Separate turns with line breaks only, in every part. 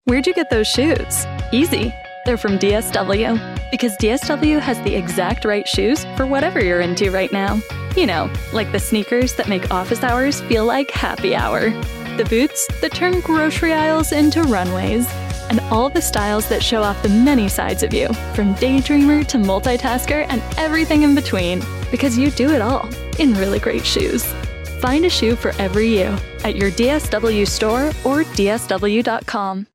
Where'd you get those shoes? Easy. They're from DSW. Because DSW has the exact right shoes for whatever you're into right now. You know, like the sneakers that make office hours feel like happy hour. The boots that turn grocery aisles into runways. And all the styles that show off the many sides of you, from daydreamer to multitasker and everything in between. Because you do it all in really great shoes. Find a shoe for every you at your DSW store or DSW.com.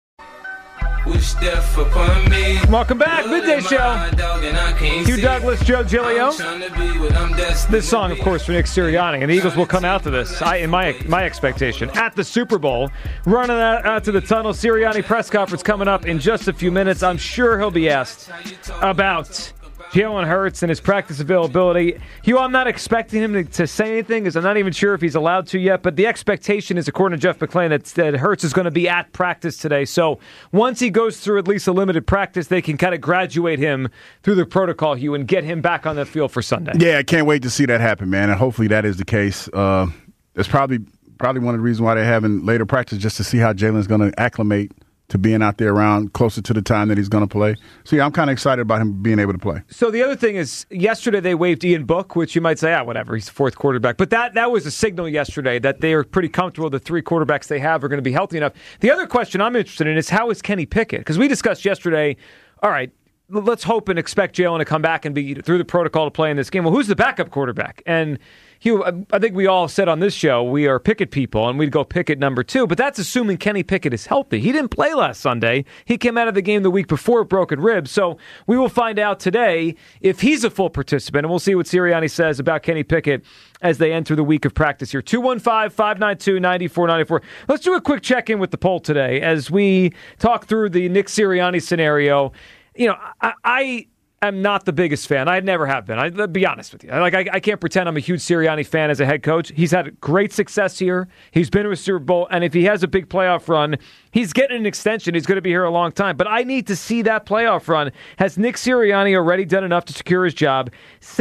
Welcome back, Midday Show. Hugh Douglas, Joe Giglio. This song, of course, for Nick Sirianni, and the Eagles will come out to this, in my expectation, at the Super Bowl. Running out to the tunnel. Sirianni press conference coming up in just a few minutes. I'm sure he'll be asked about Jalen Hurts and his practice availability. Hugh, I'm not expecting him to say anything because I'm not even sure if he's allowed to yet, but the expectation is, according to Jeff McClain, that Hurts is going to be at practice today. So once he goes through at least a limited practice, they can kind of graduate him through the protocol, Hugh, and get him back on the field for Sunday.
Yeah, I can't wait to see that happen, man, and hopefully that is the case. It's probably one of the reasons why they're having later practice, just to see how Jalen's going to acclimate to being out there around closer to the time that he's going to play. So, yeah, I'm kind of excited about him being able to play.
So the other thing is, yesterday they waived Ian Book, which you might say, whatever, he's the fourth quarterback. But that was a signal yesterday that they are pretty comfortable the three quarterbacks they have are going to be healthy enough. The other question I'm interested in is, how is Kenny Pickett? Because we discussed yesterday, all right, let's hope and expect Jalen to come back and be through the protocol to play in this game. Well, who's the backup quarterback? And Hugh, I think we all said on this show we are Pickett people, and we'd go Pickett number 2, but that's assuming Kenny Pickett is healthy. He didn't play last Sunday. He came out of the game the week before with broken ribs, so we will find out today if he's a full participant, and we'll see what Sirianni says about Kenny Pickett as they enter the week of practice here. 215-592-9494. Let's do a quick check-in with the poll today as we talk through the Nick Sirianni scenario. You know, I'm not the biggest fan. I never have been. I'll be honest with you. I can't pretend I'm a huge Sirianni fan as a head coach. He's had great success here. He's been to a Super Bowl, and if he has a big playoff run, he's getting an extension. He's going to be here a long time. But I need to see that playoff run. Has Nick Sirianni already done enough to secure his job?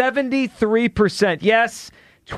73%. Yes,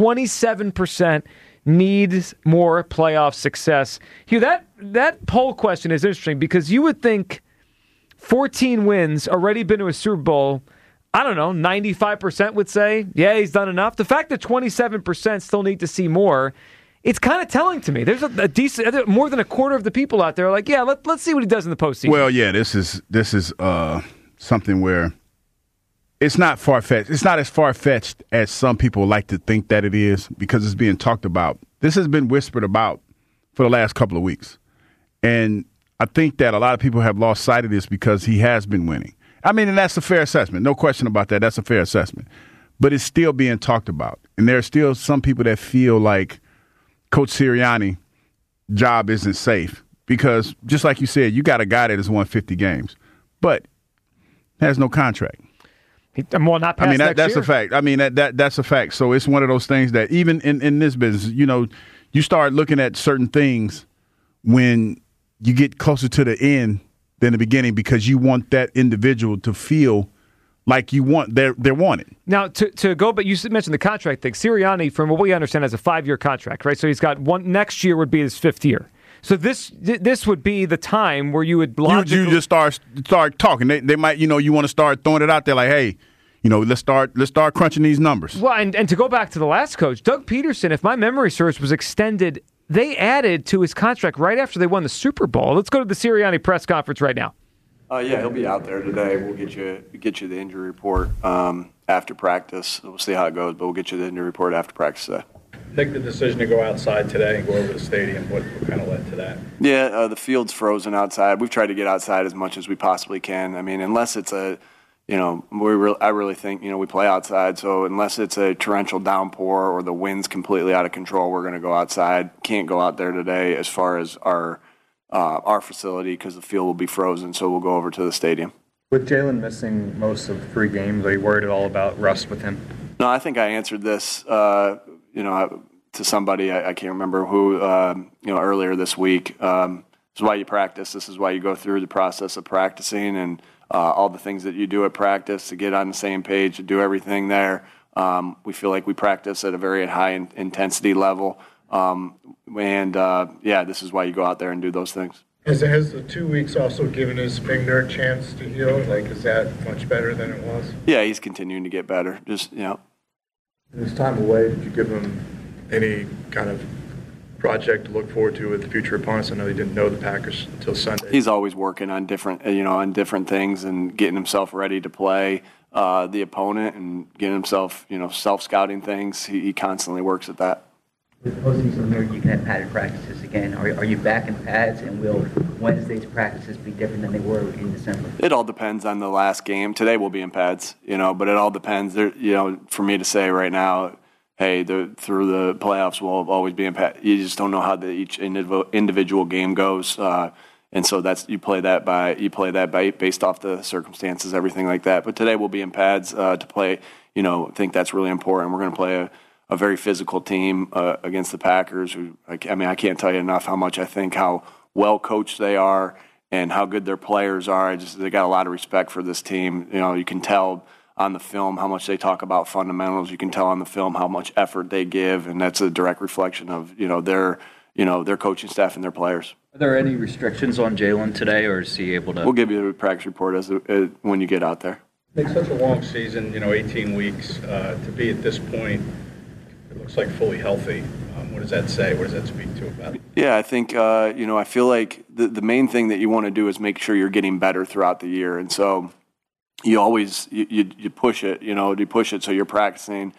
27% needs more playoff success. Hugh, that poll question is interesting because you would think 14 wins, already been to a Super Bowl, I don't know, 95% would say, yeah, he's done enough. The fact that 27% still need to see more, it's kind of telling to me. There's a decent, more than a quarter of the people out there are like, yeah, let's see what he does in the postseason.
Well, yeah, this is something where it's not far-fetched. It's not as far-fetched as some people like to think that it is because it's being talked about. This has been whispered about for the last couple of weeks. And I think that a lot of people have lost sight of this because he has been winning. I mean, and that's a fair assessment. No question about that. That's a fair assessment. But it's still being talked about. And there are still some people that feel like Coach Sirianni's job isn't safe because, just like you said, you got a guy that has won 50 games, but has no contract.
Well, not past
that's a fact. I mean, that's a fact. So it's one of those things that even in this business, you know, you start looking at certain things when you get closer to the end than the beginning because you want that individual to feel like they're wanted.
Now, to go, but you mentioned the contract thing. Sirianni, from what we understand, has a 5-year contract, right? So he's got one. Next year would be his 5th year. So this would be the time where you would logically...
You just start talking. They might, you want to start throwing it out there like, hey, let's start crunching these numbers.
Well, and to go back to the last coach, Doug Peterson, if my memory serves, was extended. They added to his contract right after they won the Super Bowl. Let's go to the Sirianni press conference right now.
Yeah, he'll be out there today. We'll get you the injury report after practice. We'll see how it goes, but we'll get you the injury report after practice today.
Take the decision to go outside today and go over the stadium. What kind of led to that?
Yeah, the field's frozen outside. We've tried to get outside as much as we possibly can. I mean, unless it's I really think, we play outside. So unless it's a torrential downpour or the wind's completely out of control, we're going to go outside. Can't go out there today as far as our facility because the field will be frozen. So we'll go over to the stadium.
With Jalen missing most of 3 games, are you worried at all about rust with him?
No, I think I answered this, to somebody, I can't remember who, earlier this week. This is why you practice. This is why you go through the process of practicing and all the things that you do at practice to get on the same page, to do everything there. We feel like we practice at a very high intensity level. This is why you go out there and do those things.
Has the 2 weeks also given his finger a chance to heal? Like, is that much better than it was?
Yeah, he's continuing to get better. Just,
In his time away, did you give him any kind of project to look forward to with future opponents? I know he didn't know the Packers until Sunday.
He's always working on different things and getting himself ready to play the opponent and getting himself, self-scouting things. He constantly works at that.
With the postseason here, you can have padded practices again. Are you back in pads, and will Wednesday's practices be different than they were in December?
It all depends on the last game. Today we'll be in pads, but it all depends. For me to say right now, hey, through the playoffs we'll always be in pads. You just don't know how each individual game goes, and so you play that by based off the circumstances, everything like that. But today we'll be in pads to play. I think that's really important. We're going to play a very physical team against the Packers. I can't tell you enough how much I think how well coached they are and how good their players are. They got a lot of respect for this team. You can tell on the film how much they talk about fundamentals. You can tell on the film how much effort they give, and that's a direct reflection of their coaching staff and their players.
Are there any restrictions on Jalen today, or is he able to?
We'll give you the practice report when you get out there.
It's such a long season, 18 weeks to be at this point. It looks like fully healthy. What does that say? What does that speak to about it?
Yeah, I think, I feel like the main thing that you want to do is make sure you're getting better throughout the year. And so you always, you push it, you push it so you're practicing,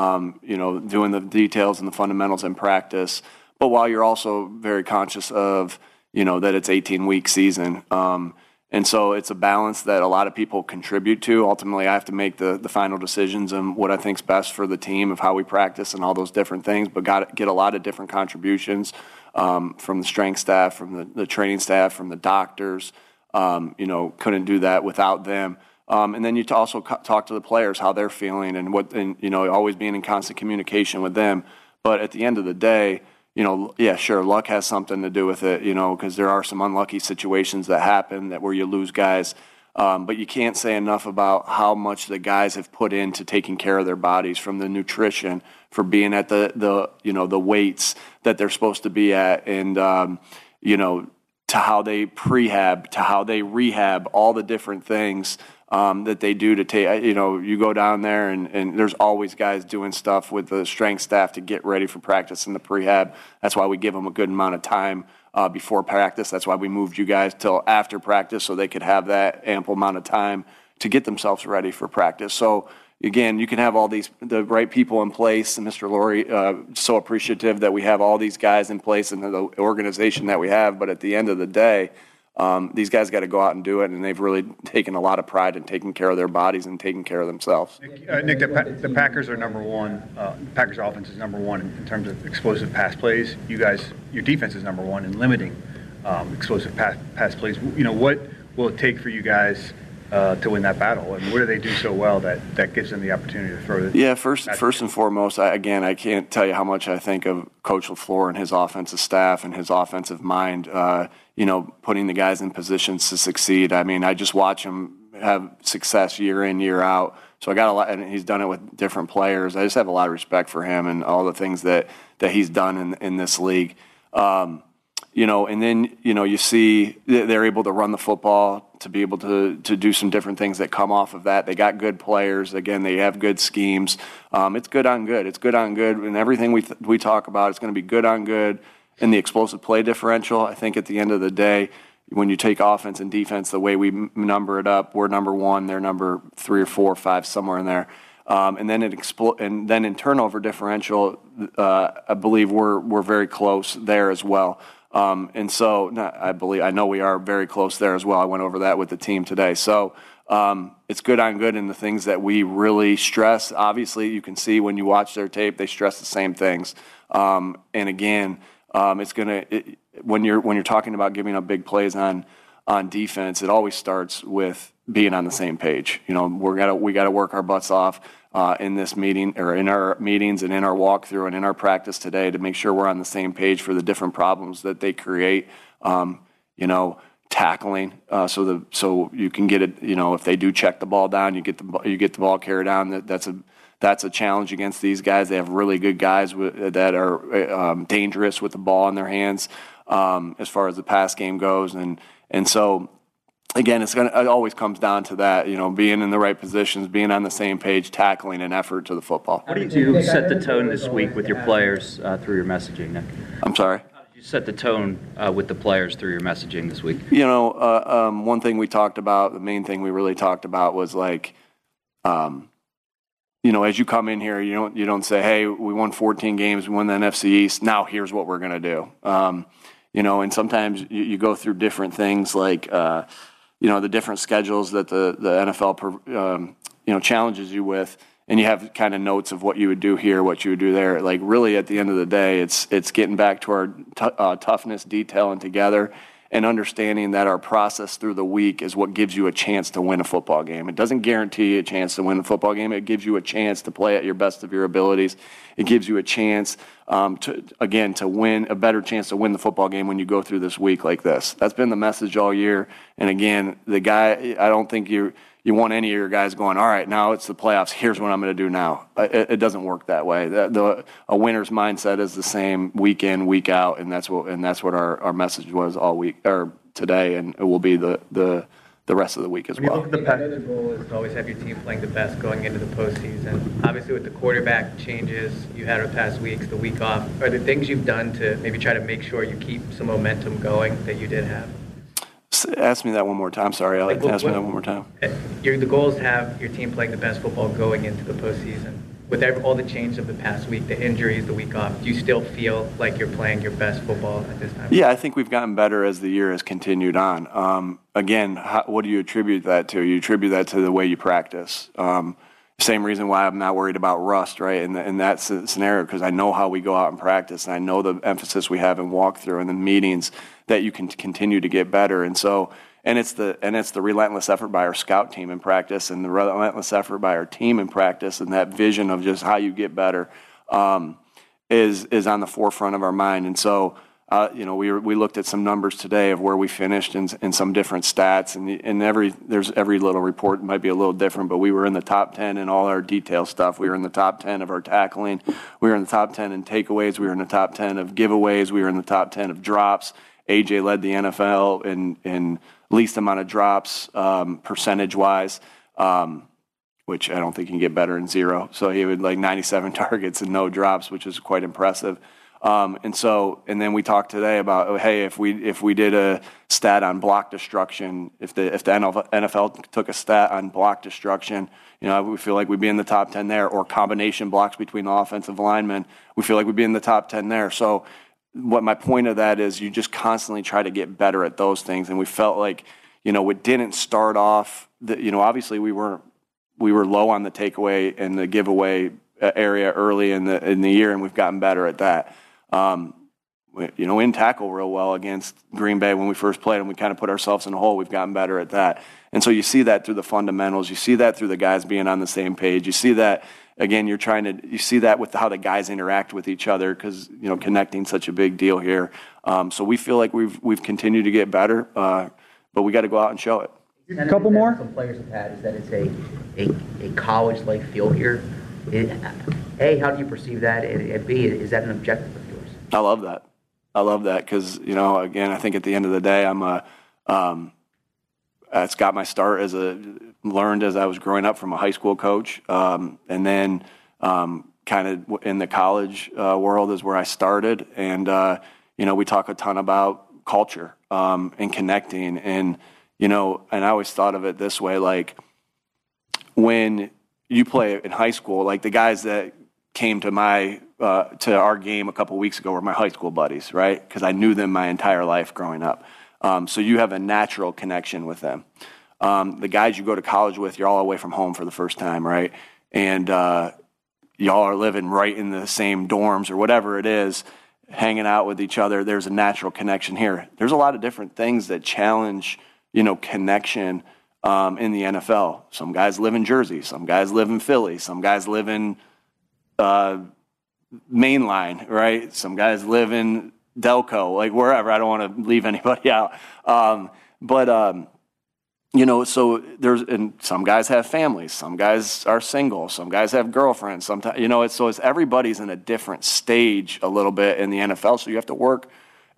doing the details and the fundamentals in practice. But while you're also very conscious of, that it's 18-week season. And so it's a balance that a lot of people contribute to. Ultimately, I have to make the final decisions on what I think is best for the team, of how we practice and all those different things, but got to get a lot of different contributions from the strength staff, from the training staff, from the doctors. Couldn't do that without them. And then you also talk to the players, how they're feeling, and always being in constant communication with them. But at the end of the day, sure, luck has something to do with it, because there are some unlucky situations that happen where you lose guys. But you can't say enough about how much the guys have put into taking care of their bodies, from the nutrition, for being at the weights that they're supposed to be at, and, to how they prehab, to how they rehab, all the different things that they do to take, you go down there and there's always guys doing stuff with the strength staff to get ready for practice and the prehab. That's why we give them a good amount of time before practice. That's why we moved you guys till after practice so they could have that ample amount of time to get themselves ready for practice. So again, you can have all the right people in place, and Mr. Lurie, so appreciative that we have all these guys in place and the organization that we have. But at the end of the day, these guys got to go out and do it, and they've really taken a lot of pride in taking care of their bodies and taking care of themselves.
Nick, the Packers are number one. Packers offense is number one in terms of explosive pass plays. You guys, your defense is number one in limiting explosive pass plays. What will it take for you guys to win that battle, and what do they do so well that gives them the opportunity to throw it?
Yeah, first and foremost, I can't tell you how much I think of Coach LaFleur and his offensive staff and his offensive mind. Putting the guys in positions to succeed. I just watch him have success year in, year out. So I got a lot, and he's done it with different players. I just have a lot of respect for him and all the things that he's done in this league. And then, you see they're able to run the football, to be able to do some different things that come off of that. They got good players. Again, they have good schemes. It's good on good. It's good on good. And everything we talk about, it's going to be good on good. And the explosive play differential, I think at the end of the day, when you take offense and defense, the way we number it up, we're number one, they're number 3 or 4 or 5, somewhere in there. And then in turnover differential, I believe we're very close there as well. And so I know we are very close there as well. I went over that with the team today. So it's good on good in the things that we really stress. Obviously, you can see when you watch their tape, they stress the same things. And again, it's when you're talking about giving up big plays on defense, it always starts with being on the same page. We got to work our butts off in this meeting, or in our meetings and in our walkthrough and in our practice today, to make sure we're on the same page for the different problems that they create. Tackling, so you can get it. If they do check the ball down, you get the ball carried down. That's a challenge against these guys. They have really good guys that are dangerous with the ball in their hands. as far as the pass game goes. And so, again, it always comes down to that, being in the right positions, being on the same page, tackling an effort to the football.
How did you set the tone this week with your players through your messaging, Nick?
I'm sorry?
How did you set the tone with the players through your messaging this week?
One thing we talked about, the main thing we really talked about was like, as you come in here, you don't say, hey, we won 14 games, we won the NFC East, now here's what we're going to do. And sometimes you go through different things like, the different schedules that the NFL, challenges you with, and you have kind of notes of what you would do here, what you would do there. Like really at the end of the day, it's getting back to our toughness, detail, and together, and understanding that our process through the week is what gives you a chance to win a football game. It doesn't guarantee a chance to win a football game. It gives you a chance to play at your best of your abilities. It gives you a chance to win, a better chance to win the football game when you go through this week like this. That's been the message all year. And again, I don't think you want any of your guys going, all right, now it's the playoffs. Here's what I'm going to do now. It doesn't work that way. A winner's mindset is the same week in, week out, and that's what our message was all week or today, and it will be the rest of the week as well.
The other goal is to always have your team playing the best going into the postseason. Obviously, with the quarterback changes you had over the past weeks, the week off, are there things you've done to maybe try to make sure you keep some momentum going that you did have?
Ask me that one more time. Sorry, Alex. Ask me that one more time.
The goal is to have your team playing the best football going into the postseason. With all the changes of the past week, the injuries, the week off, do you still feel like you're playing your best football at this time?
Yeah, I think we've gotten better as the year has continued on. Again, what do you attribute that to? You attribute that to the way you practice. Same reason why I'm not worried about rust, right, in that scenario, because I know how we go out and practice, and I know the emphasis we have in walkthrough and the meetings that you can continue to get better. And so, and it's the relentless effort by our scout team in practice, and the relentless effort by our team in practice, and that vision of just how you get better is on the forefront of our mind. And so, we looked at some numbers today of where we finished in some different stats, and every little report might be a little different, but we were in the top 10 in all our detail stuff. We were in the top 10 of our tackling. We were in the top 10 in takeaways. We were in the top 10 of giveaways. We were in the top 10 of drops. AJ led the NFL in least amount of drops percentage-wise, which I don't think he can get better than zero. So he had like 97 targets and no drops, which is quite impressive. And then we talked today about, hey, if we did a stat on block destruction, if the NFL took a stat on block destruction, we feel like we'd be in the top 10 there, or combination blocks between the offensive linemen, we feel like we'd be in the top 10 there. So what my point of that is, you just constantly try to get better at those things. And we felt like, it didn't start off, obviously we were low on the takeaway and the giveaway area early in the year, and we've gotten better at that. In tackle real well against Green Bay when we first played, and we kind of put ourselves in a hole. We've gotten better at that. And so you see that through the fundamentals. You see that through the guys being on the same page. You see that, again, you see that with how the guys interact with each other, because, connecting such a big deal here. So we feel like we've continued to get better, but we got to go out and show it.
A couple more? Some players have had is that it's a college-like feel here. A, how do you perceive that? And B, is that an objective of yours?
I love that because, again, I think at the end of the day, it's got my start learned as I was growing up from a high school coach. And then kind of in the college world is where I started. And, we talk a ton about culture and connecting. And, and I always thought of it this way, like when you play in high school, like the guys that came to to our game a couple weeks ago were my high school buddies, right? Because I knew them my entire life growing up. So you have a natural connection with them. The guys you go to college with, you're all away from home for the first time, right? And y'all are living right in the same dorms or whatever it is, hanging out with each other. There's a natural connection here. There's a lot of different things that challenge, connection in the NFL. Some guys live in Jersey. Some guys live in Philly. Some guys live in Mainline, right? Some guys live in Delco, like wherever. I don't want to leave anybody out. So and some guys have families. Some guys are single. Some guys have girlfriends. Sometimes, it's everybody's in a different stage a little bit in the NFL. So you have to work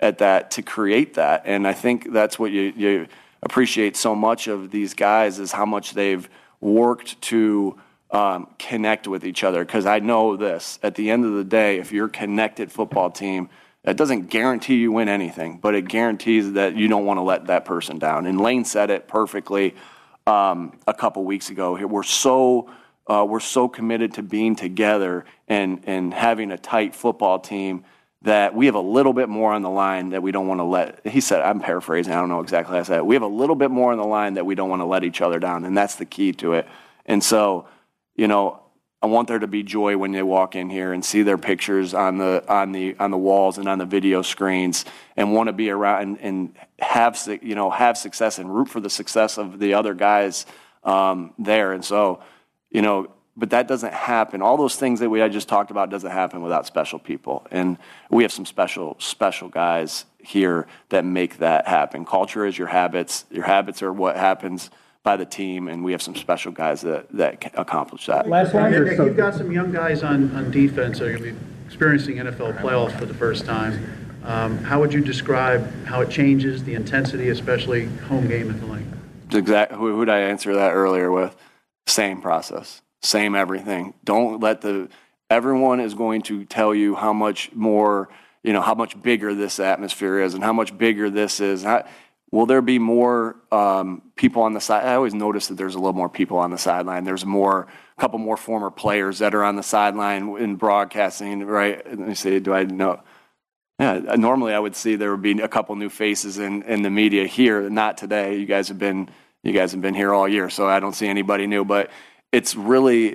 at that to create that. And I think that's what you appreciate so much of these guys is how much they've worked to connect with each other. Because I know this, at the end of the day, if you're a connected football team, that doesn't guarantee you win anything, but it guarantees that you don't want to let that person down. And Lane said it perfectly a couple weeks ago. We're so committed to being together and having a tight football team that we have a little bit more on the line that we don't want to let. He said, I'm paraphrasing, I don't know exactly how I said it. We have a little bit more on the line that we don't want to let each other down, and that's the key to it. And so, I want there to be joy when they walk in here and see their pictures on the walls and on the video screens, and want to be around and have success and root for the success of the other guys there. And so, but that doesn't happen. All those things that I just talked about doesn't happen without special people, and we have some special guys here that make that happen. Culture is your habits. Your habits are what happens by the team, and we have some special guys that accomplish that.
Last one. Nick, you've got some young guys on defense that are going to be experiencing NFL playoffs for the first time. How would you describe how it changes the intensity, especially home game at the lane?
Exactly. Who did I answer that earlier with? Same process, same everything. Don't let everyone is going to tell you how much more, how much bigger this atmosphere is and how much bigger this is. Will there be more people on the side? I always notice that there's a little more people on the sideline. There's a couple more former players that are on the sideline in broadcasting, right? Let me see, do I know? Yeah, normally I would see there would be a couple new faces in the media here. Not today. You guys have been here all year, so I don't see anybody new. But it's really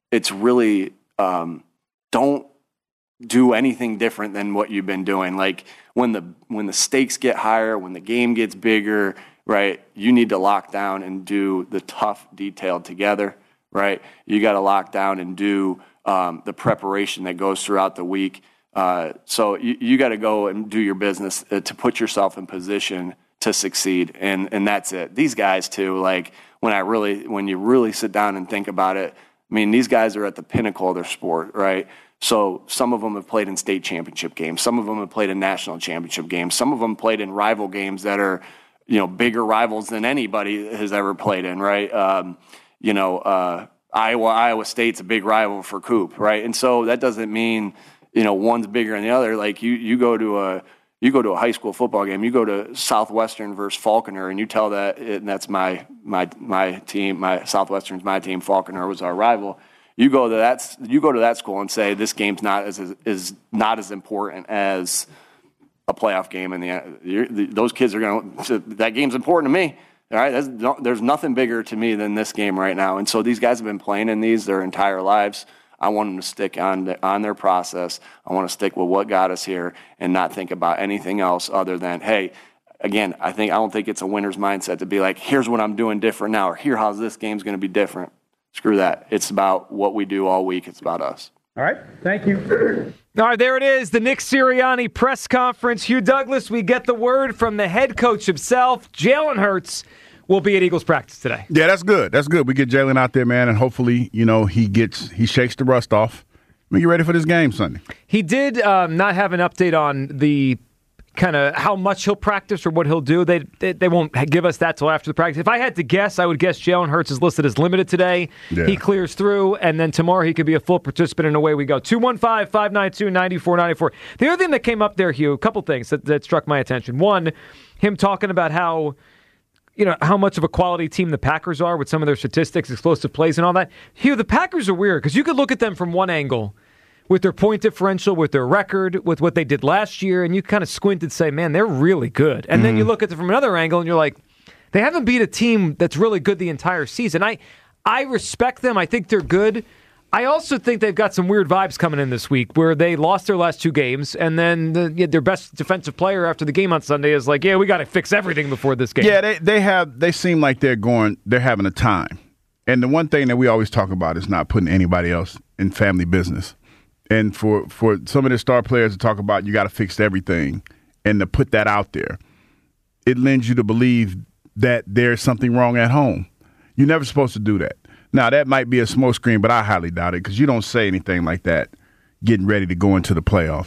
don't do anything different than what you've been doing. Like when the stakes get higher, when the game gets bigger, right? You need to lock down and do the tough detail together, right? You got to lock down and do the preparation that goes throughout the week. So you got to go and do your business to put yourself in position to succeed, and that's it. These guys too, like when you really sit down and think about it, I mean, these guys are at the pinnacle of their sport, right? So some of them have played in state championship games. Some of them have played in national championship games. Some of them played in rival games that are, bigger rivals than anybody has ever played in, right? Iowa State's a big rival for Coop, right? And so that doesn't mean, one's bigger than the other. Like you go to a high school football game, you go to Southwestern versus Falconer, and you tell that, and that's my team, Southwestern's my team, Falconer was our rival. You go to that school and say this game's not as important as a playoff game, and those kids are going to. That game's important to me. All right, there's nothing bigger to me than this game right now. And so these guys have been playing in these their entire lives. I want them to stick on their process. I want to stick with what got us here and not think about anything else other than, hey, again, I don't think it's a winner's mindset to be like, here's what I'm doing different now, or here how this game's going to be different. Screw that. It's about what we do all week. It's about us.
All right. Thank you.
All right, there it is, the Nick Sirianni press conference. Hugh Douglas, we get the word from the head coach himself. Jalen Hurts will be at Eagles practice today.
Yeah, that's good. That's good. We get Jalen out there, man, and hopefully, he shakes the rust off. We get ready for this game Sunday.
He did not have an update on the kind of how much he'll practice or what he'll do. They won't give us that till after the practice. If I had to guess, I would guess Jalen Hurts is listed as limited today. Yeah. He clears through, and then tomorrow he could be a full participant, and away we go. 215-592-9494. The other thing that came up there, Hugh, a couple things that struck my attention. One, him talking about how much of a quality team the Packers are with some of their statistics, explosive plays and all that. Hugh, the Packers are weird because you could look at them from one angle with their point differential, with their record, with what they did last year, and you kind of squint and say, man, they're really good. And then you look at them from another angle and you're like, they haven't beat a team that's really good the entire season. I respect them. I think they're good. I also think they've got some weird vibes coming in this week where they lost their last two games, and then their best defensive player after the game on Sunday is like, yeah, we got to fix everything before this game.
Yeah, they seem like they're having a time. And the one thing that we always talk about is not putting anybody else in family business. And for some of the star players to talk about you got to fix everything and to put that out there, it lends you to believe that there's something wrong at home. You're never supposed to do that. Now, that might be a smokescreen, but I highly doubt it because you don't say anything like that getting ready to go into the playoffs.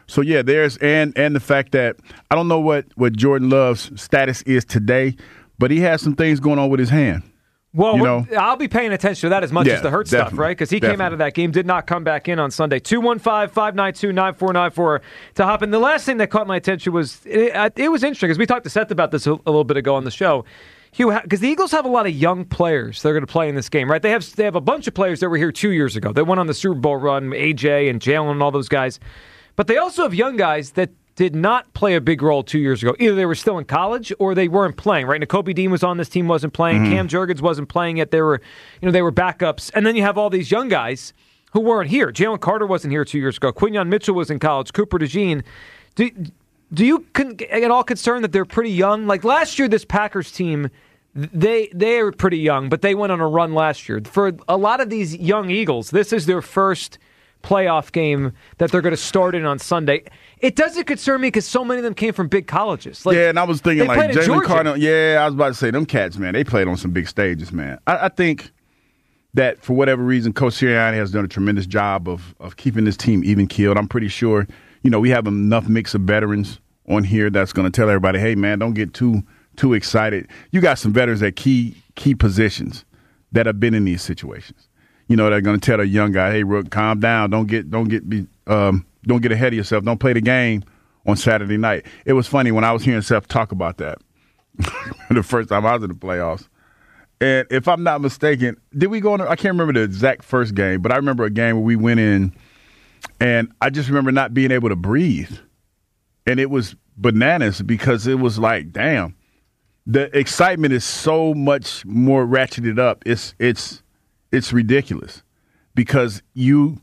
So yeah, there's and the fact that I don't know what Jordan Love's status is today, but he has some things going on with his hand.
Well, I'll be paying attention to that as much as the hurt stuff, right? Because he came out of that game, did not come back in on Sunday. 215-592-9494 to hop in. The last thing that caught my attention was it was interesting because we talked to Seth about this a little bit ago on the show. Because the Eagles have a lot of young players that are going to play in this game, right? They have a bunch of players that were here 2 years ago. They went on the Super Bowl run, AJ and Jalen and all those guys. But they also have young guys that did not play a big role 2 years ago. Either they were still in college or they weren't playing, right? Nakobe Dean was on this team, wasn't playing. Cam Jurgens wasn't playing yet. They were backups. And then you have all these young guys who weren't here. Jalen Carter wasn't here 2 years ago. Quinyon Mitchell was in college. Cooper DeJean. Do you get all concerned that they're pretty young? Like last year, this Packers team, they were pretty young, but they went on a run last year. For a lot of these young Eagles, this is their first playoff game that they're going to start in on Sunday. It doesn't concern me because so many of them came from big colleges.
And I was thinking like Jalen Carter. Yeah, I was about to say them cats, man. They played on some big stages, man. I think that for whatever reason, Coach Sirianni has done a tremendous job of keeping this team even keeled. I'm pretty sure, we have enough mix of veterans on here that's going to tell everybody, hey, man, don't get too excited. You got some veterans at key positions that have been in these situations. They're going to tell a young guy, hey, Rook, calm down. Don't get ahead of yourself. Don't play the game on Saturday night. It was funny when I was hearing Seth talk about that the first time I was in the playoffs. And if I'm not mistaken, did we go on? I can't remember the exact first game, but I remember a game where we went in, and I just remember not being able to breathe. And it was bananas because it was like, damn, the excitement is so much more ratcheted up. It's ridiculous because you're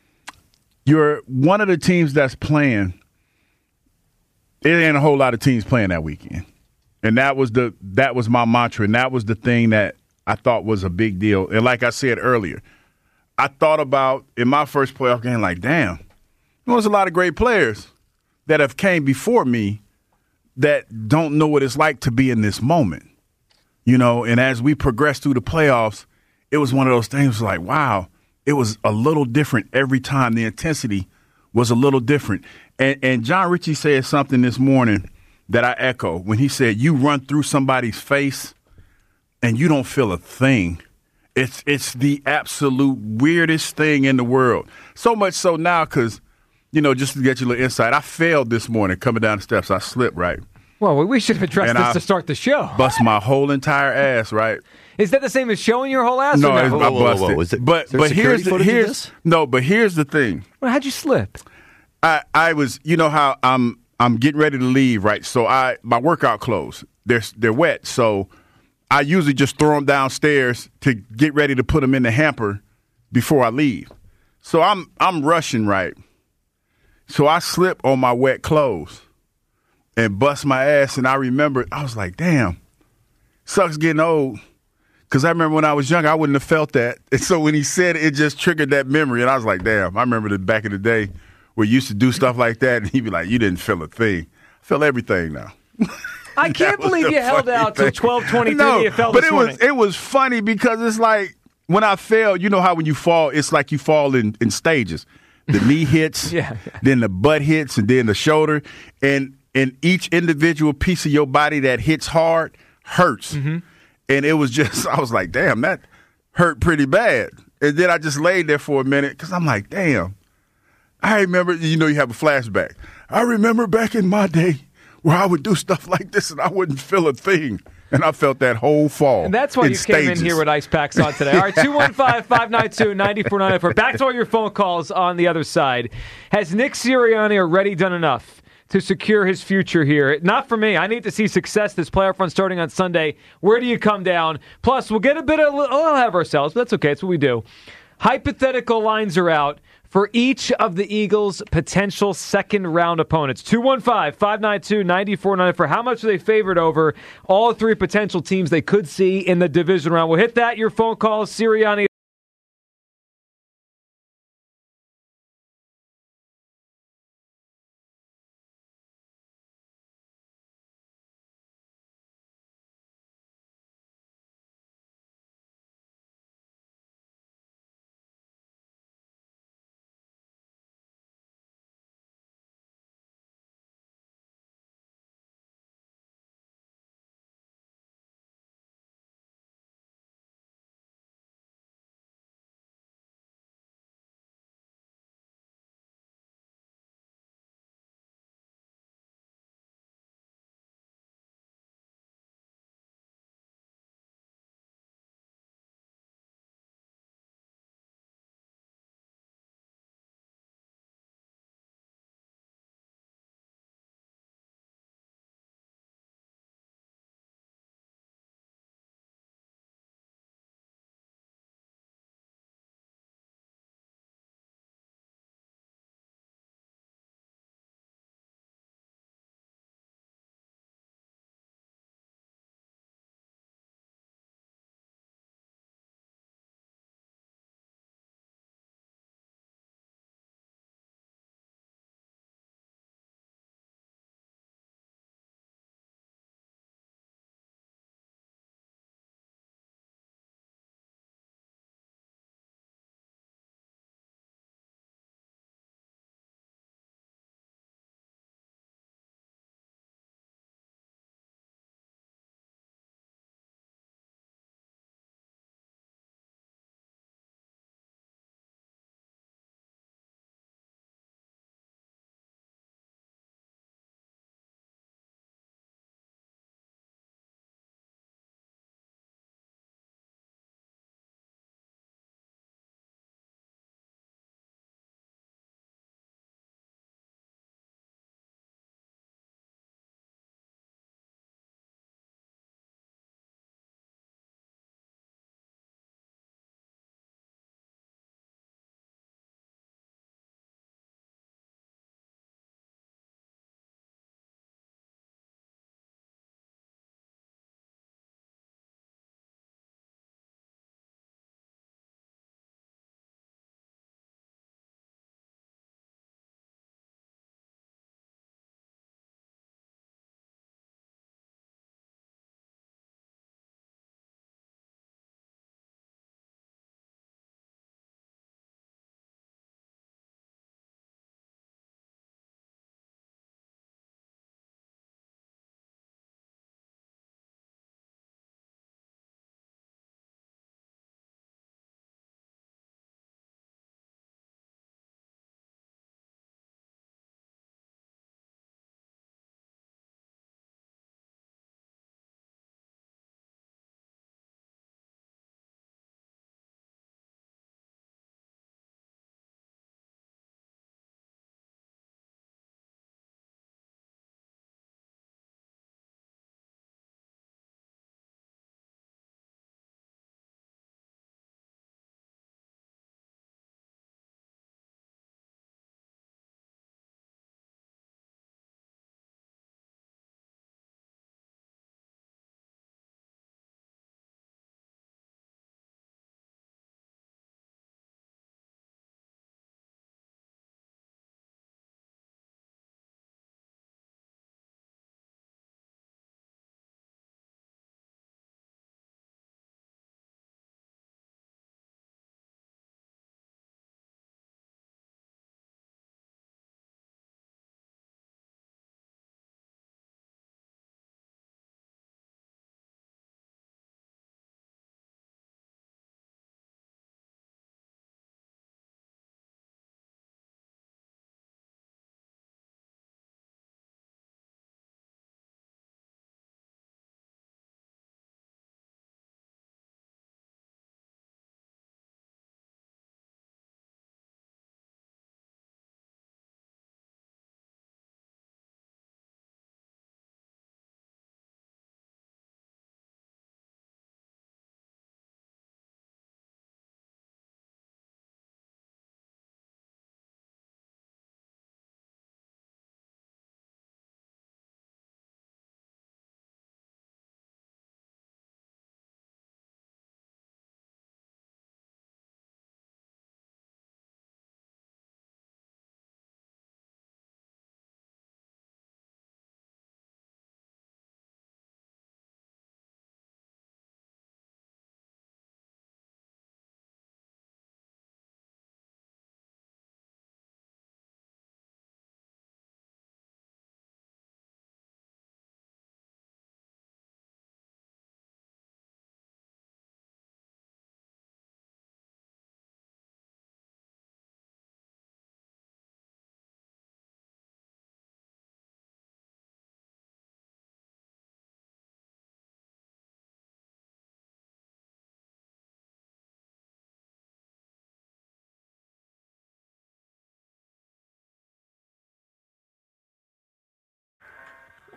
one of the teams that's playing. It ain't a whole lot of teams playing that weekend. And that was my mantra, and that was the thing that I thought was a big deal. And like I said earlier, I thought about in my first playoff game, like, damn, there was a lot of great players that have came before me that don't know what it's like to be in this moment. And as we progressed through the playoffs, it was one of those things like, wow, it was a little different every time. The intensity was a little different. And John Ritchie said something this morning that I echo when he said, you run through somebody's face and you don't feel a thing. It's the absolute weirdest thing in the world. So much so now because, just to get you a little insight, I failed this morning coming down the steps. I slipped, right?
Well, we should have addressed this to start the show.
Bust my whole entire ass, right?
Is that the same as showing your whole ass?
No,
or no?
I busted.
Was it,
but here's the thing.
Well, how'd you slip?
I was, how I'm getting ready to leave, right? So my workout clothes, they're wet, so I usually just throw them downstairs to get ready to put them in the hamper before I leave. So I'm rushing, right? So I slip on my wet clothes and bust my ass, and I remember I was like, damn, sucks getting old. Because I remember when I was young, I wouldn't have felt that. And so when he said it just triggered that memory, and I was like, damn, I remember back in the day where you used to do stuff like that, and he'd be like, you didn't feel a thing. I feel everything now.
I can't believe you held out till 12:23.
No,
you fell
but
this morning.
it was funny because it's like when I fell, you know how when you fall, it's like you fall in stages. The knee hits, then the butt hits, and then the shoulder. And each individual piece of your body that hits hard hurts. Mm-hmm. And it was just, I was like, damn, that hurt pretty bad. And then I just laid there for a minute because I'm like, damn. I remember, you have a flashback. I remember back in my day where I would do stuff like this and I wouldn't feel a thing. And I felt that whole fall.
And that's why you came in here with ice packs on today. All right, 215-592-9494. Back to all your phone calls on the other side. Has Nick Sirianni already done enough to secure his future here? Not for me. I need to see success this playoff run starting on Sunday. Where do you come down? Plus, we'll get a bit of, we'll have ourselves, but that's okay. It's what we do. Hypothetical lines are out for each of the Eagles' potential second-round opponents. 215-592-9494. How much are they favored over all three potential teams they could see in the division round? We'll hit that. Your phone call, Sirianni.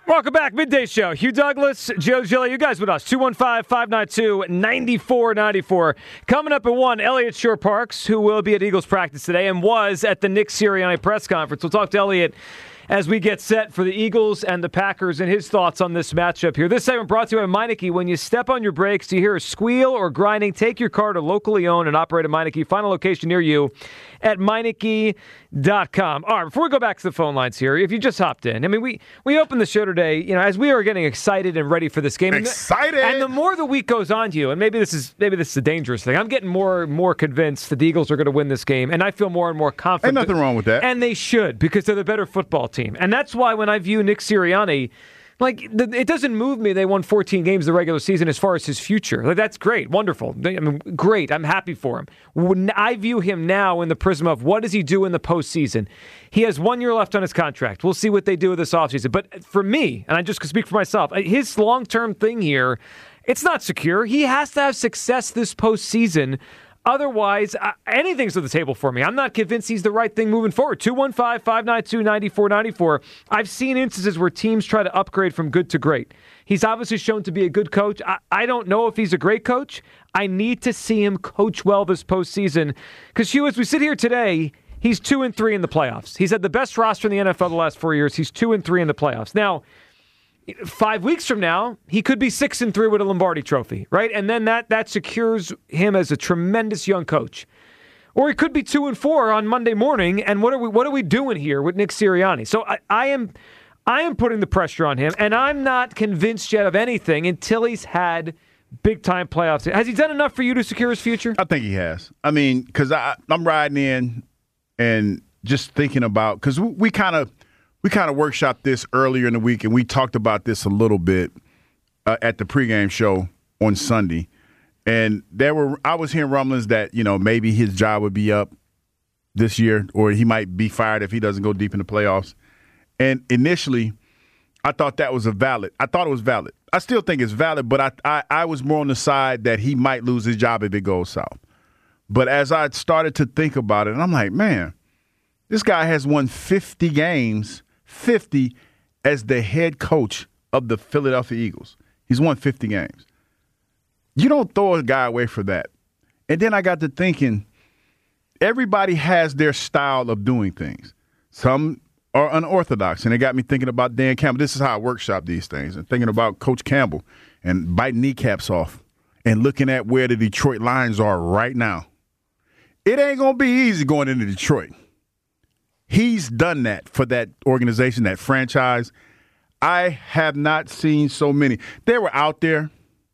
Welcome back. Midday Show. Hugh Douglas, Joe Gilly. You guys with us. 215-592-9494. Coming up at 1, Elliott Shore-Parks, who will be at Eagles practice today and was at the Nick Sirianni press conference. We'll talk to Elliott as we get set for the Eagles and the Packers and his thoughts on this matchup here. This segment brought to you by Meineke. When you step on your brakes, do you hear a squeal or grinding? Take your car to locally owned and operated Meineke. Find a location near you at Meineke.com. All right, before we go back to the phone lines here, if you just hopped in, I mean, we opened the show today, as we are getting excited and ready for this game.
Excited!
And the more the week goes on, Hugh, and maybe this is a dangerous thing, I'm getting more and more convinced that the Eagles are going to win this game, and I feel more and more confident.
Ain't nothing wrong with that.
And they should, because they're the better football team. And that's why when I view Nick Sirianni, it doesn't move me they won 14 games the regular season as far as his future. That's great. Wonderful. I mean, great. I'm happy for him. When I view him now in the prism of what does he do in the postseason. He has 1 year left on his contract. We'll see what they do with this offseason. But for me, and I just can speak for myself, his long-term thing here, it's not secure. He has to have success this postseason. Otherwise, anything's on the table for me. I'm not convinced he's the right thing moving forward. 215-592-9494. I've seen instances where teams try to upgrade from good to great. He's obviously shown to be a good coach. I don't know if he's a great coach. I need to see him coach well this postseason. Because, Hugh, as we sit here today, he's 2-3 in the playoffs. He's had the best roster in the NFL the last 4 years. He's 2-3 in the playoffs. Now, 5 weeks from now, he could be 6-3 with a Lombardi trophy, right? And then that secures him as a tremendous young coach. Or he could be 2-4 on Monday morning. And what are we doing here with Nick Sirianni? So I am putting the pressure on him, and I'm not convinced yet of anything until he's had big time playoffs. Has he done enough for you to secure his future?
I think he has. I mean, because I'm riding in and just thinking about, because we kind of workshopped this earlier in the week, and we talked about this a little bit at the pregame show on Sunday. And I was hearing rumblings that, maybe his job would be up this year, or he might be fired if he doesn't go deep in the playoffs. And initially, I thought it was valid. I still think it's valid, but I was more on the side that he might lose his job if it goes south. But as I started to think about it, I'm like, man, this guy has won 50 games. 50 as the head coach of the Philadelphia Eagles. He's won 50 games. You don't throw a guy away for that. And then I got to thinking, everybody has their style of doing things. Some are unorthodox, and it got me thinking about Dan Campbell. This is how I workshop these things, and thinking about Coach Campbell and biting kneecaps off and looking at where the Detroit Lions are right now. It ain't going to be easy going into Detroit. He's done that for that organization, that franchise. I have not seen so many. They were out there,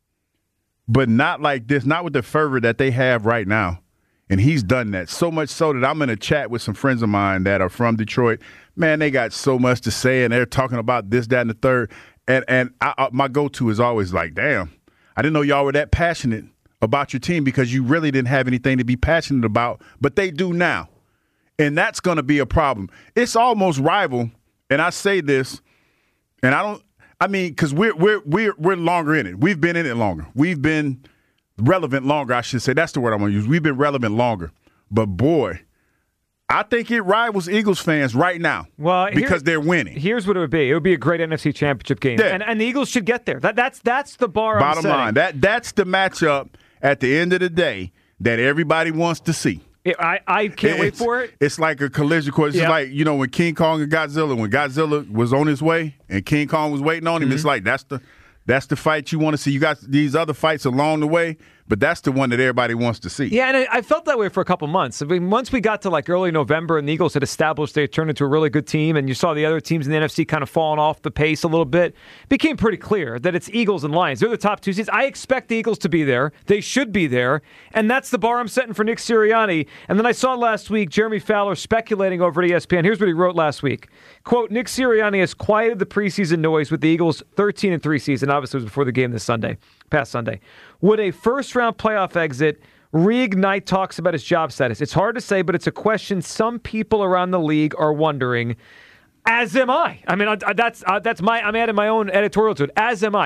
but not like this, not with the fervor that they have right now. And he's done that, so much so that I'm in a chat with some friends of mine that are from Detroit. Man, they got so much to say, and they're talking about this, that, and the third. And my go-to is always like, damn, I didn't know y'all were that passionate about your team, because you really didn't have anything to be passionate about, but they do now. And that's going to be a problem. It's almost rival, and I say this, and because we're longer in it. We've been in it longer. We've been relevant longer, I should say. That's the word I'm going to use. We've been relevant longer. But, boy, I think it rivals Eagles fans right now because they're winning.
Here's what it would be. It would be a great NFC Championship game. Yeah. And the Eagles should get there. That's the bar I'm setting.
Bottom line, that's the matchup at the end of the day that everybody wants to see.
I can't wait for it.
It's like a collision course. It's like, when King Kong and Godzilla, when Godzilla was on his way and King Kong was waiting on him, it's like that's the fight you want to see. You got these other fights along the way, but that's the one that everybody wants to see.
Yeah, and I felt that way for a couple months. I mean, once we got to early November and the Eagles had established they had turned into a really good team, and you saw the other teams in the NFC kind of falling off the pace a little bit, it became pretty clear that it's Eagles and Lions. They're the top two seeds. I expect the Eagles to be there. They should be there, and that's the bar I'm setting for Nick Sirianni. And then I saw last week Jeremy Fowler speculating over at ESPN. Here's what he wrote last week. Quote, Nick Sirianni has quieted the preseason noise with the Eagles' 13-3 season. Obviously, it was before the game this past Sunday. Would a first-round playoff exit reignite talks about his job status? It's hard to say, but it's a question some people around the league are wondering, as am I. I mean, I'm adding my own editorial to it, as am I.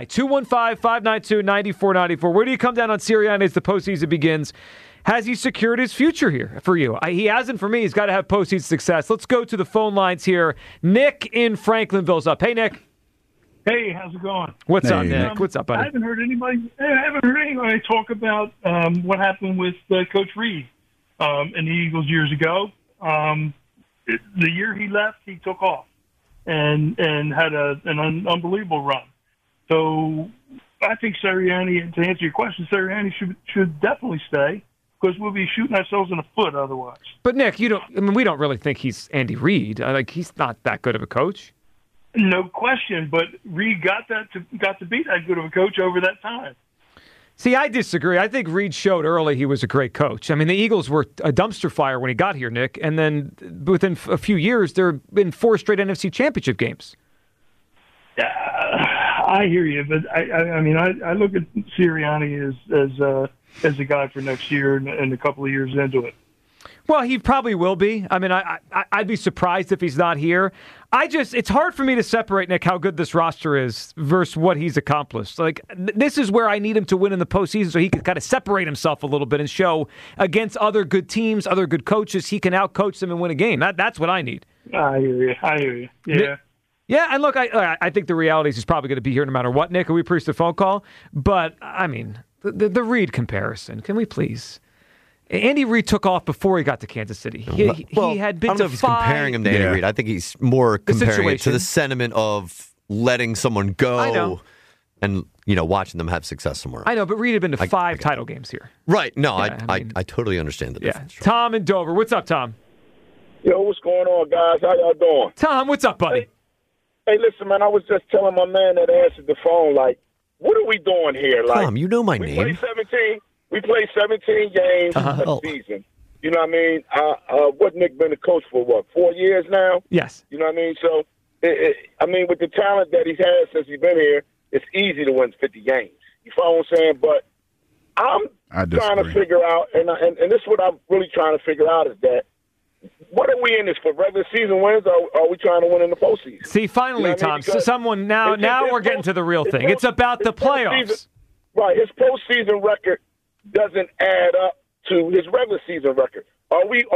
215-592-9494. Where do you come down on Sirianni as the postseason begins? Has he secured his future here for you? He hasn't for me. He's got to have postseason success. Let's go to the phone lines here. Nick in Franklinville's up. Hey, Nick.
Hey, how's it going?
What's up, Nick? What's up, buddy?
I haven't heard anybody talk about what happened with Coach Reed in the Eagles years ago. The year he left, he took off and had an unbelievable run. So I think Sirianni, to answer your question, Sirianni should definitely stay because we'll be shooting ourselves in the foot otherwise.
But Nick, we don't really think he's Andy Reid. He's not that good of a coach.
No question, but Reed got to be that good of a coach over that time.
See, I disagree. I think Reed showed early he was a great coach. I mean, the Eagles were a dumpster fire when he got here, Nick, and then within a few years, there have been 4 straight NFC Championship games.
I hear you, but I look at Sirianni as a guy for next year and a couple of years into it.
Well, he probably will be. I mean, I'd be surprised if he's not here. It's hard for me to separate, Nick, how good this roster is versus what he's accomplished. This is where I need him to win in the postseason so he can kind of separate himself a little bit and show against other good teams, other good coaches, he can outcoach them and win a game. That's what I need.
I hear you. Yeah.
Yeah, and look, I think the reality is he's probably going to be here no matter what, Nick, and we appreciate the phone call. But, I mean, the Reed comparison, can we please? Andy Reid took off before he got to Kansas City. He had been
I don't know if he's comparing him to Andy Reid. I think he's more comparing it to the sentiment of letting someone go and watching them have success somewhere.
I know, but Reid had been to 5 title games here.
Right. No, I totally understand the difference.
Tom in Dover. What's up, Tom?
Yo, what's going on, guys? How y'all doing?
Tom, what's up, buddy?
Hey, listen, man, I was just telling my man that answered the phone, what are we doing here?
Tom, you know my name.
We played 17 games a season. You know what I mean? What Nick been a coach for, 4 years now?
Yes.
You know what I mean? So, with the talent that he's had since he's been here, it's easy to win 50 games. You follow what I'm saying? But I'm trying to figure out, and this is what I'm really trying to figure out is that, what are we in this for? Regular season wins, or are we trying to win in the postseason?
See, finally, Tom, someone now we're getting to the real thing. It's about the playoffs.
Right. His postseason record doesn't add up to his regular season record. Are we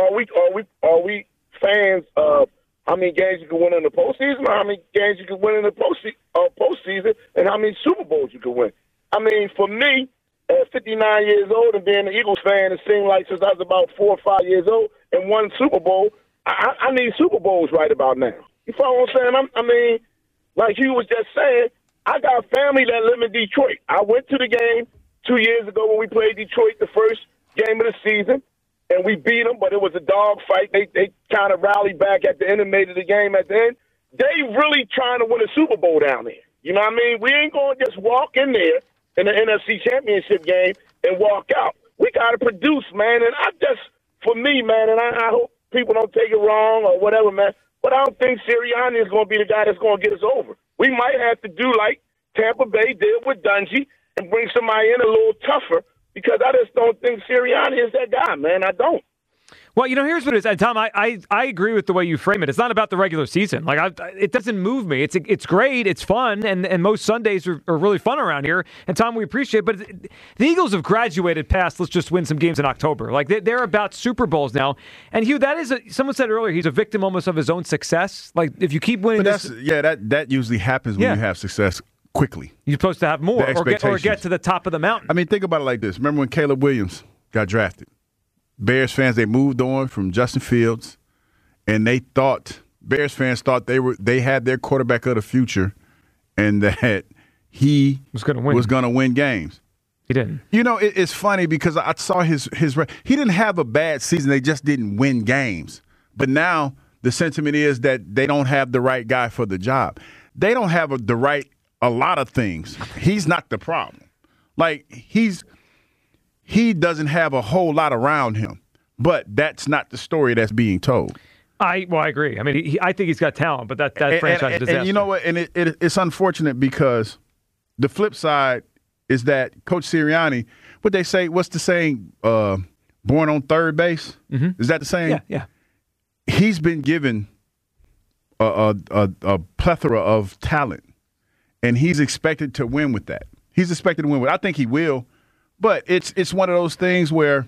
fans of how many games you can win in the postseason, or how many games you can win in the postseason, and how many Super Bowls you can win? I mean, for me, at 59 years old and being an Eagles fan, it seemed like since I was about 4 or 5 years old and won Super Bowl, I need Super Bowls right about now. You follow what I'm saying? Like Hugh was just saying, I got family that live in Detroit. I went to the game 2 years ago when we played Detroit the first game of the season, and we beat them, but it was a dog fight. They kind of rallied back at the end and made it a game at the end. They really trying to win a Super Bowl down there. You know what I mean? We ain't going to just walk in there in the NFC Championship game and walk out. We got to produce, man. And for me, man, and I hope people don't take it wrong or whatever, man, but I don't think Sirianni is going to be the guy that's going to get us over. We might have to do like Tampa Bay did with Dungy and bring somebody in a little tougher, because I just don't think Sirianni is that guy, man. I don't.
Well, here's what it is. And Tom, I agree with the way you frame it. It's not about the regular season. It doesn't move me. It's great. It's fun. And most Sundays are really fun around here. And Tom, we appreciate it. But the Eagles have graduated past let's just win some games in October. They're about Super Bowls now. And Hugh, someone said earlier, he's a victim almost of his own success. If you keep winning
that usually happens when you have success quickly.
You're supposed to have more or get to the top of the mountain.
I mean, think about it like this. Remember when Caleb Williams got drafted? Bears fans, they moved on from Justin Fields, and Bears fans thought they had their quarterback of the future, and that he was going to win games.
He didn't.
It's funny because I saw his he didn't have a bad season. They just didn't win games. But now the sentiment is that they don't have the right guy for the job. They don't have a lot of things. He's not the problem. He doesn't have a whole lot around him, but that's not the story that's being told.
I agree. I mean, I think he's got talent, but that franchise is a disaster.
And you know what? And it's unfortunate because the flip side is that Coach Sirianni, what's the saying? Born on third base? Mm-hmm. Is that the saying?
Yeah.
He's been given a plethora of talent, and he's expected to win with that. I think he will. But it's one of those things where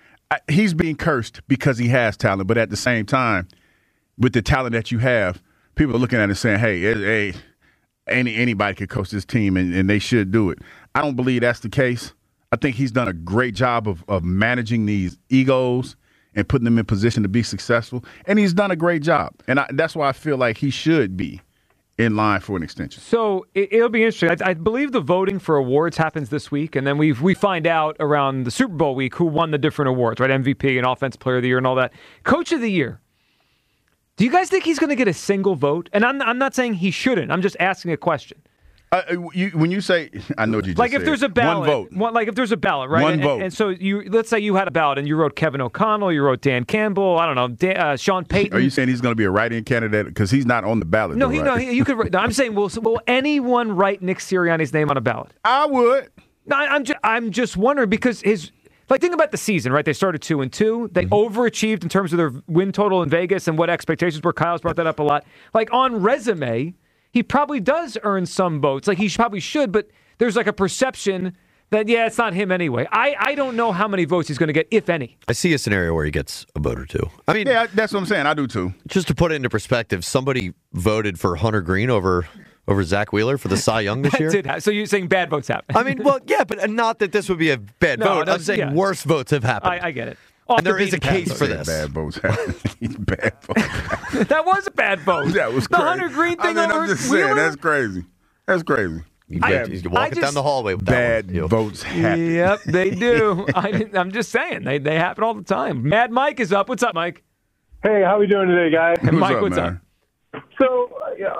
he's being cursed because he has talent, but at the same time, with the talent that you have, people are looking at it and saying, hey, anybody could coach this team and they should do it. I don't believe that's the case. I think he's done a great job of managing these egos and putting them in position to be successful. And he's done a great job. And that's why I feel like he should be in line for an extension.
So it'll be interesting. I believe the voting for awards happens this week, and then we find out around the Super Bowl week who won the different awards, right? MVP and Offensive Player of the Year and all that. Coach of the Year. Do you guys think he's going to get a single vote? And I'm not saying he shouldn't. I'm just asking a question.
When you say, I know what you just
like if
said.
there's a ballot,
one vote.
Like if there's a ballot, right?
One vote.
And so let's say you had a ballot and you wrote Kevin O'Connell, you wrote Dan Campbell, I don't know, Sean Payton.
Are you saying he's going to be a write-in candidate because he's not on the ballot?
No,
though, right?
no, you could. I'm saying, will anyone write Nick Sirianni's name on a ballot?
I would.
No, I'm just wondering because think about the season, right? They started 2-2. They overachieved in terms of their win total in Vegas and what expectations were. Kyle's brought that up a lot. Like on resume, he probably does earn some votes. Like he probably should, but there's like a perception that, it's not him anyway. I don't know how many votes he's going to get, if any.
I see a scenario where he gets a vote or two. I mean,
yeah, that's what I'm saying. I do too.
Just to put it into perspective, somebody voted for Hunter Green over Zach Wheeler for the Cy Young this year.
So you're saying bad votes happen?
I mean, well, yeah, but not that this would be a bad vote. I'm saying worse votes have happened.
I get it.
And there is a case for this.
Bad votes happen. Bad votes.
That was a bad vote.
That was
the
crazy.
Hunter Green thing over
I'm just
Wheeler?
saying, that's crazy. That's crazy.
You walk it down the hallway with
bad
that one.
votes happen.
Yep, they do. I'm just saying, they happen all the time. Mad Mike is up. What's up, Mike?
Hey, how we doing today, guys?
Mike, what's up?
So,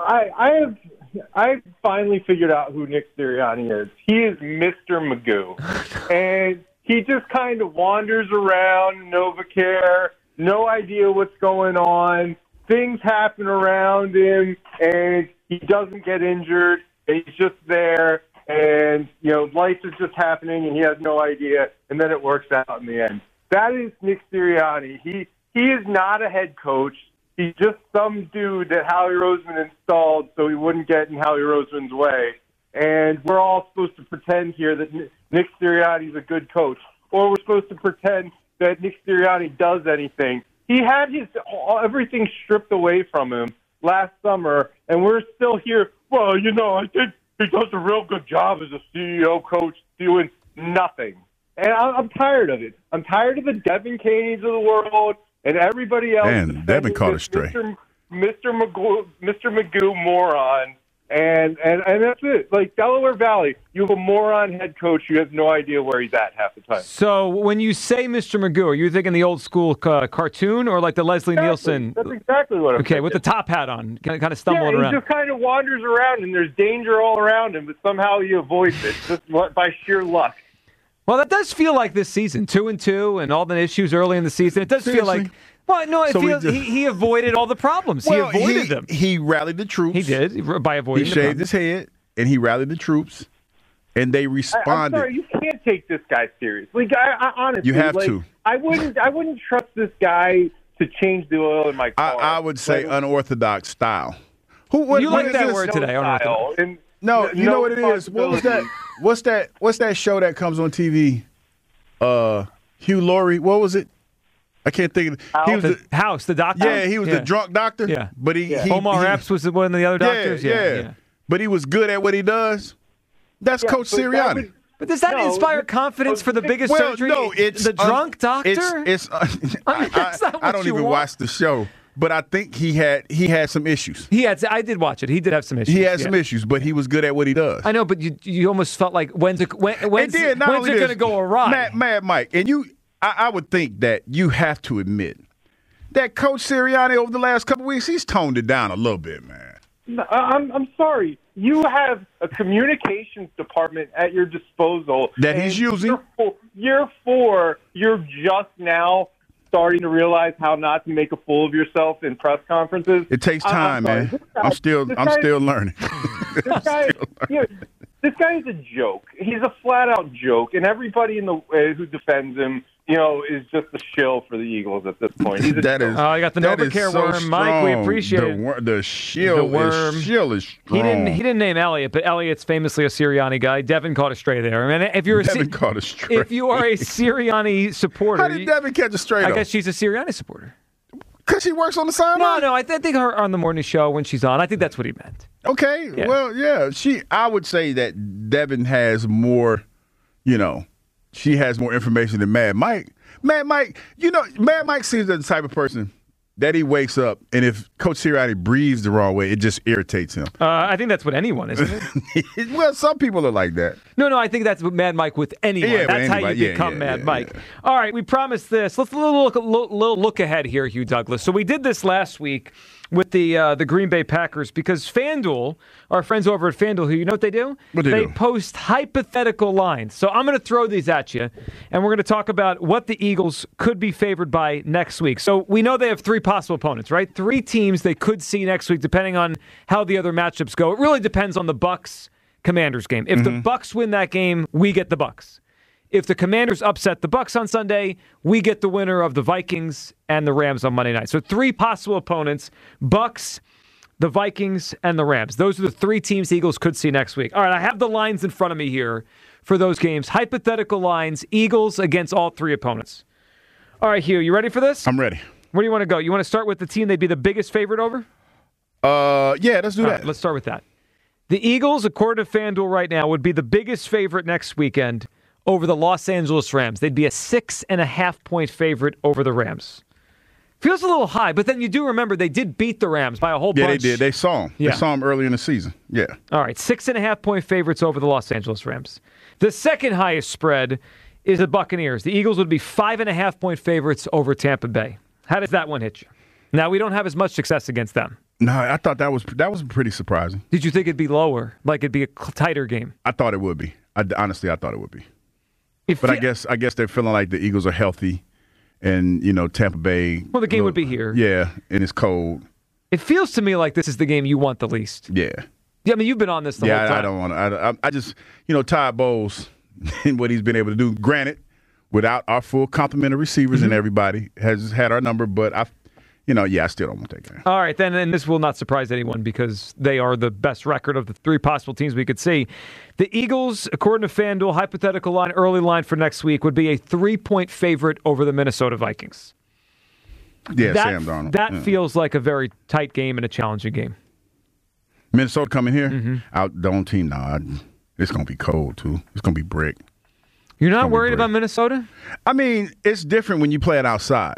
I finally figured out who Nick Sirianni is. He is Mr. Magoo. And he just kind of wanders around NovaCare, no idea what's going on. Things happen around him, and he doesn't get injured. He's just there, and, life is just happening, and he has no idea, and then it works out in the end. That is Nick Sirianni. He is not a head coach. He's just some dude that Howie Roseman installed so he wouldn't get in Howie Roseman's way. And we're all supposed to pretend here that Nick Sirianni's a good coach. Or we're supposed to pretend that Nick Sirianni does anything. He had everything stripped away from him last summer, and we're still here. Well, I think he does a real good job as a CEO coach doing nothing. And I'm tired of it. I'm tired of the Devin Caneys of the world and everybody else.
Man, Devin caught a stray.
Mr. Magoo moron. And that's it. Like Delaware Valley, you have a moron head coach. You have no idea where he's at half the time.
So when you say Mr. Magoo, are you thinking the old school cartoon or like the Leslie Nielsen?
That's exactly what I'm
Okay,
thinking.
with the top hat on, kind of stumbling around.
He just kind of wanders around, and there's danger all around him, but somehow he avoids it just by sheer luck.
Well, that does feel like this season, 2-2, and all the issues early in the season. It does feel like. Well, no, it feels he avoided all the problems.
Well,
he avoided them.
He rallied the troops.
He did by avoiding.
He shaved his head and he rallied the troops, and they responded.
I'm sorry, you can't take this guy seriously. I honestly,
you have to.
I wouldn't trust this guy to change the oil in my car.
I would say unorthodox style.
You like that word today? Unorthodox.
No, you know what it is. What was that? What's that show that comes on TV? Hugh Laurie. What was it? I can't think of it. He was
the doctor.
Yeah, he was the drunk doctor.
Yeah,
but
Omar Epps was one of the other doctors. Yeah.
But he was good at what he does. That's Coach Sirianni.
But does that inspire confidence for the biggest surgery?
No, it's
the drunk doctor.
I don't even watch the show, but I think he had some issues.
I did watch it. He did have some issues.
He had some issues, but he was good at what he does.
I know, but you almost felt like when's it going to go awry?
Mad Mike, and you. I would think that you have to admit that Coach Sirianni over the last couple of weeks, he's toned it down a little bit, man.
No, I'm sorry. You have a communications department at your disposal
that he's using.
Year 4, you're just now starting to realize how not to make a fool of yourself in press conferences.
It takes time, man. I'm still learning.
This guy is a joke. He's a flat-out joke, and everybody who defends him, is just a shill for the Eagles at this point.
I got the NovaCare worm, Mike. We appreciate it.
The shill is strong.
He didn't name Elliott, but Elliott's famously a Sirianni guy. Devin caught a stray there. I mean, if you are a Sirianni supporter,
how did Devin catch a stray?
I guess she's a Sirianni supporter.
Because she works on the sideline?
No, I think her on the morning show when she's on. I think that's what he meant.
Okay,
Yeah.
well, yeah. I would say that Devin has more, she has more information than Mad Mike. Mad Mike seems like the type of person that he wakes up, and if Coach Sirianni breathes the wrong way, it just irritates him.
I think that's what anyone is, isn't
it? Well, some people are like that.
No, I think that's what Mad Mike with anyone.
Yeah,
that's how you become Mad Mike. All right, we promised this. Let's little look ahead here, Hugh Douglas. So we did this last week with the Green Bay Packers because FanDuel, our friends over at FanDuel, who you know what they do? They post hypothetical lines. So I'm going to throw these at you, and we're going to talk about what the Eagles could be favored by next week. So we know they have 3 possible opponents, right? 3 teams they could see next week, depending on how the other matchups go. It really depends on the Bucs-Commanders game. If the Bucs win that game, we get the Bucs. If the Commanders upset the Bucs on Sunday, we get the winner of the Vikings and the Rams on Monday night. So 3 possible opponents, Bucs, the Vikings, and the Rams. Those are the 3 teams the Eagles could see next week. All right, I have the lines in front of me here for those games. Hypothetical lines, Eagles against all 3 opponents. All right, Hugh, you ready for this?
I'm ready.
Where do you want to go? You want to start with the team they'd be the biggest favorite over?
Yeah, let's do that.
Right, let's start with that. The Eagles, according to FanDuel right now, would be the biggest favorite next weekend over the Los Angeles Rams. They'd be a 6.5-point favorite over the Rams. Feels a little high, but then you do remember they did beat the Rams by a whole bunch.
Yeah, they did. They saw them.
Yeah.
They saw them early in the season. Yeah.
All right, 6.5-point favorites over the Los Angeles Rams. The second highest spread is the Buccaneers. The Eagles would be 5.5-point favorites over Tampa Bay. How does that one hit you? Now, we don't have as much success against them.
No, I thought that was pretty surprising.
Did you think it'd be lower, like it'd be a tighter game?
I thought it would be. Honestly, I thought it would be. But I guess they're feeling like the Eagles are healthy, and Tampa Bay.
Well, the game would be here.
Yeah, and it's cold.
It feels to me like this is the game you want the least.
Yeah.
Yeah, I mean, you've been on this the whole time.
Yeah, I don't want to. I just, Todd Bowles and what he's been able to do. Granted, without our full complement of receivers and everybody has had our number, but I still don't want that game.
All right, then, and this will not surprise anyone because they are the best record of the 3 possible teams we could see. The Eagles, according to FanDuel, hypothetical early line for next week would be a 3-point favorite over the Minnesota Vikings.
Yeah, Sam Darnold.
That feels like a very tight game and a challenging game.
Minnesota coming here? Out the own team now. It's going to be cold, too. It's going to be brick.
You're not worried about Minnesota?
I mean, it's different when you play it outside.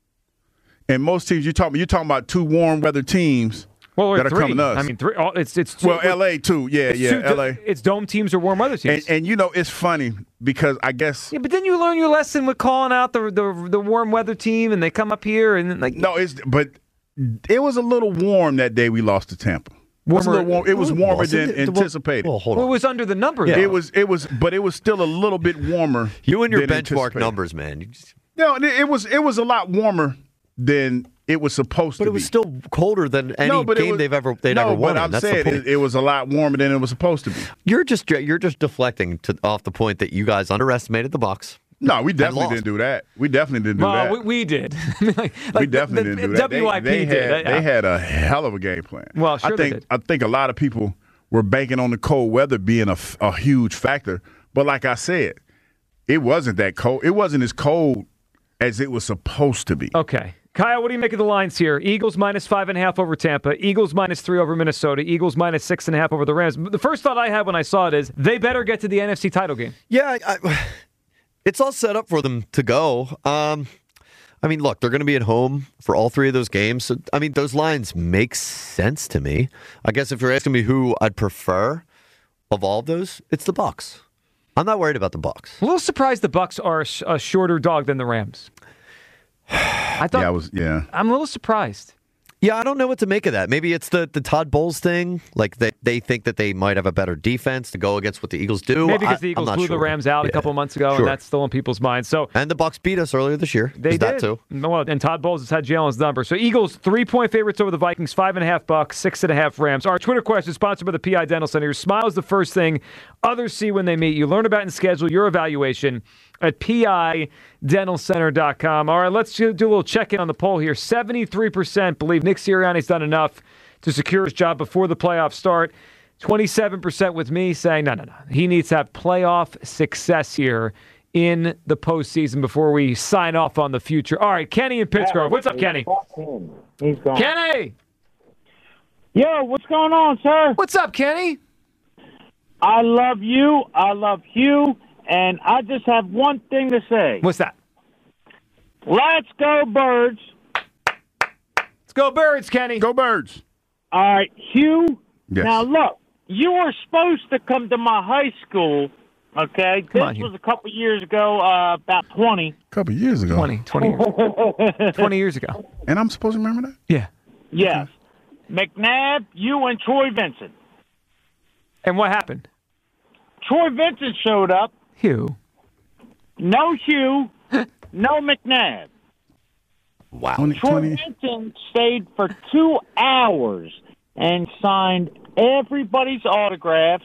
And most teams, you're talking about 2 warm weather teams that are
3.
coming to us.
I mean, 3. It's 2.
Well, LA too. Yeah, LA.
It's dome teams or warm weather teams.
And it's funny because I guess.
Yeah, but then you learn your lesson with calling out the warm weather team, and they come up here and like.
No, but it was a little warm that day we lost to Tampa. It was warmer than anticipated.
Well, hold on. It was under the number.
Yeah. But it was still a little bit warmer.
You and your benchmark numbers, man.
No, it was a lot warmer than it was supposed to be.
But it was still colder than any game they'd ever won.
No, but I'm saying it was a lot warmer than it was supposed to be.
You're just deflecting off the point that you guys underestimated the Bucs.
No, we definitely didn't do that. We definitely didn't do that.
We did.
We definitely didn't do that.
WIP did.
They had a hell of a game plan.
Well, sure they did.
I think a lot of people were banking on the cold weather being a huge factor. But like I said, it wasn't that cold. It wasn't as cold as it was supposed to be.
Okay. Kyle, what do you make of the lines here? Eagles minus 5.5 over Tampa. Eagles minus 3 over Minnesota. Eagles minus 6.5 over the Rams. The first thought I had when I saw it is they better get to the NFC title game.
Yeah, it's all set up for them to go. I mean, look, they're going to be at home for all 3 of those games. So, I mean, those lines make sense to me. I guess if you're asking me who I'd prefer of all of those, it's the Bucs. I'm not worried about the Bucs.
A little surprised the Bucs are a shorter dog than the Rams. I'm a little surprised.
Yeah, I don't know what to make of that. Maybe it's the Todd Bowles thing. Like they think that they might have a better defense to go against what the Eagles do.
Maybe because the Eagles blew the Rams out a couple months ago, and that's still in people's minds. And
the Bucs beat us earlier this year.
They did.
That too.
Well, and Todd Bowles has had Jalen's number. So Eagles 3-point favorites over the Vikings, 5.5 Bucs, 6.5 Rams. Our Twitter question is sponsored by the PI Dental Center. Your smile is the first thing others see when they meet you. Learn about and schedule your evaluation at PIDentalCenter.com. All right, let's do a little check-in on the poll here. 73% believe Nick Sirianni's done enough to secure his job before the playoffs start. 27% with me saying, no. He needs to have playoff success here in the postseason before we sign off on the future. All right, Kenny in Pittsburgh. What's up, Kenny?
He's gone.
Kenny!
Yo, what's going on, sir?
What's up, Kenny?
I love you. I love Hugh. And I just have one thing to say.
What's that?
Let's go, Birds.
Let's go, Birds, Kenny.
Go, Birds.
All right, Hugh.
Yes.
Now, look, you were supposed to come to my high school, okay?
Come on,
this
Hugh.
was a couple years ago, about 20.
A couple years ago.
20 years. 20 years ago.
And I'm supposed to remember that?
Yeah.
Yes. McNabb, you, and Troy Vincent.
And what happened?
Troy Vincent showed up.
Hugh.
No Hugh. No McNabb.
Wow.
Troy Vincent stayed for 2 hours and signed everybody's autographs.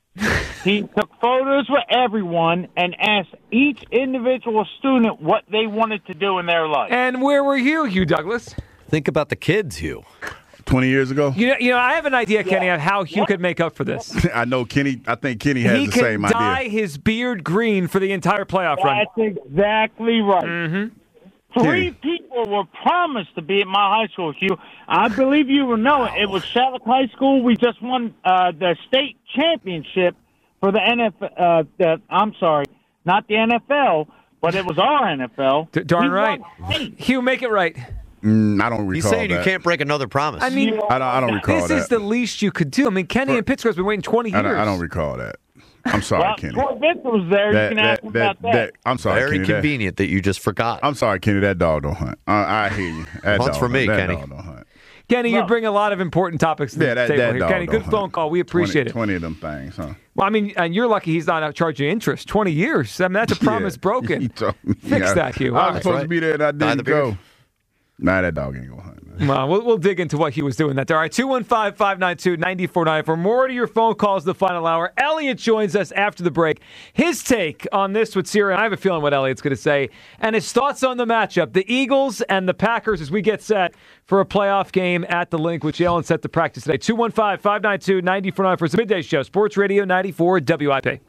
He took photos with everyone and asked each individual student what they wanted to do in their life.
And where were you, Hugh Douglas?
Think about the kids, Hugh.
20 years ago?
You know, I have an idea, Kenny, of how Hugh could make up for this.
I know Kenny. I think Kenny has
He
the
can
same
dye
idea.
his beard green for the entire playoff run.
That's exactly right.
Mm-hmm.
3 people were promised to be at my high school, Hugh. I believe you will know it. It was Shattuck High School. We just won the state championship for the NFL. I'm sorry, not the NFL, but it was our NFL.
Darn
We
right.
won 8.
Hugh, make it right.
I don't recall
He's saying
that.
you can't break another promise.
I mean,
I don't recall
this
that.
is the least you could do. I mean, Kenny in Pittsburgh's been waiting 20 years.
I don't recall that. I'm sorry,
Well,
Kenny.
Troy Vincent was there. You can ask him about that.
I'm sorry,
Very
Kenny.
convenient that you just forgot.
I'm sorry, Kenny. That dog don't hunt. I hear you. That
Hunts
dog
for me,
that
Kenny.
Dog don't hunt.
Kenny, you bring a lot of important topics to the table
that
here.
dog
Kenny,
don't
good
hunt.
phone call. We appreciate
20 of them things, huh?
Well, I mean, and you're lucky he's not out charging interest. 20 years. I mean, that's a promise
Yeah.
broken.
He told me,
Fix that, Hugh. All
I was
right.
supposed to be there and I didn't go. Nah, that dog ain't gonna hunt.
Well, we'll dig into what he was doing that day. All right, 215-592-9494. More to your phone calls the final hour. Elliot joins us after the break. His take on this with Sirianni. I have a feeling what Elliot's going to say. And his thoughts on the matchup, the Eagles and the Packers as we get set for a playoff game at the Link, which Allen set to practice today. 215-592-9494 for the Midday Show. Sports Radio 94 WIP.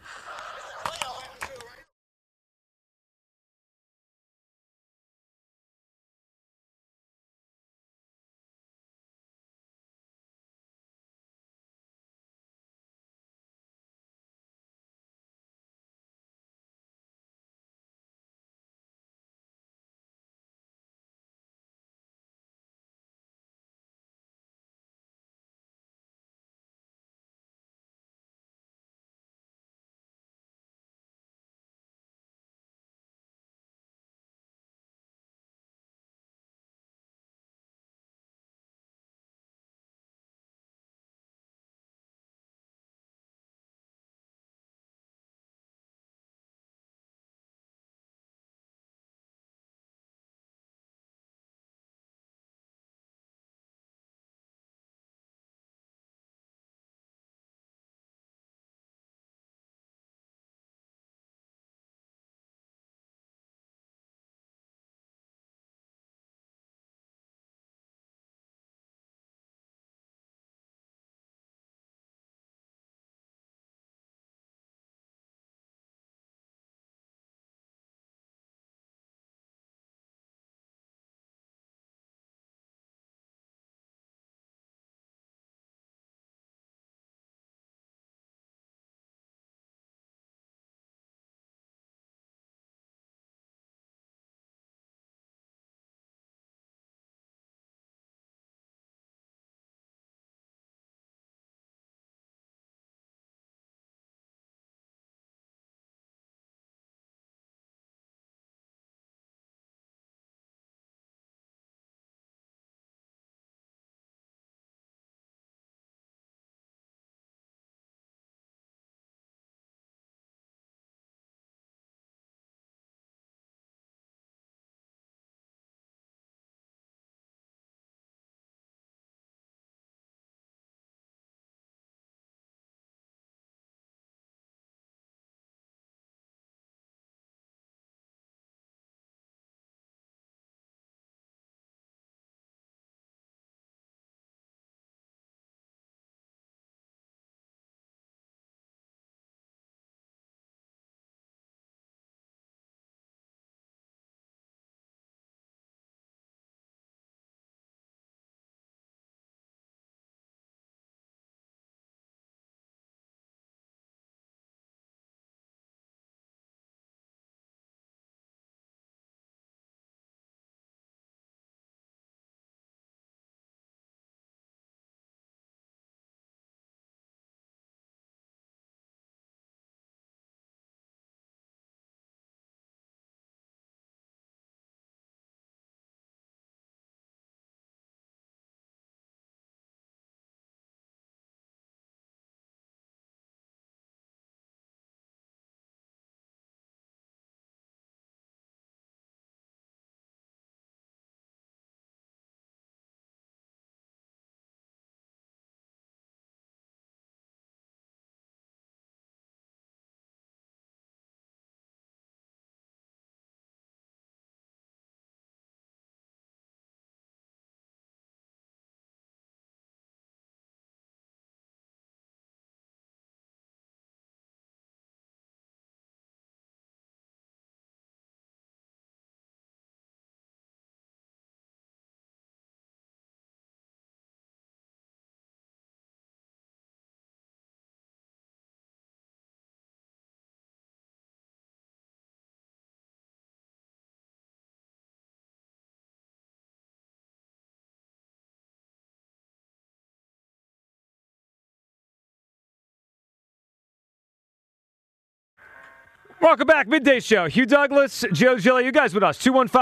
Welcome back. Midday Show. Hugh Douglas, Joe Gilly. You guys with us.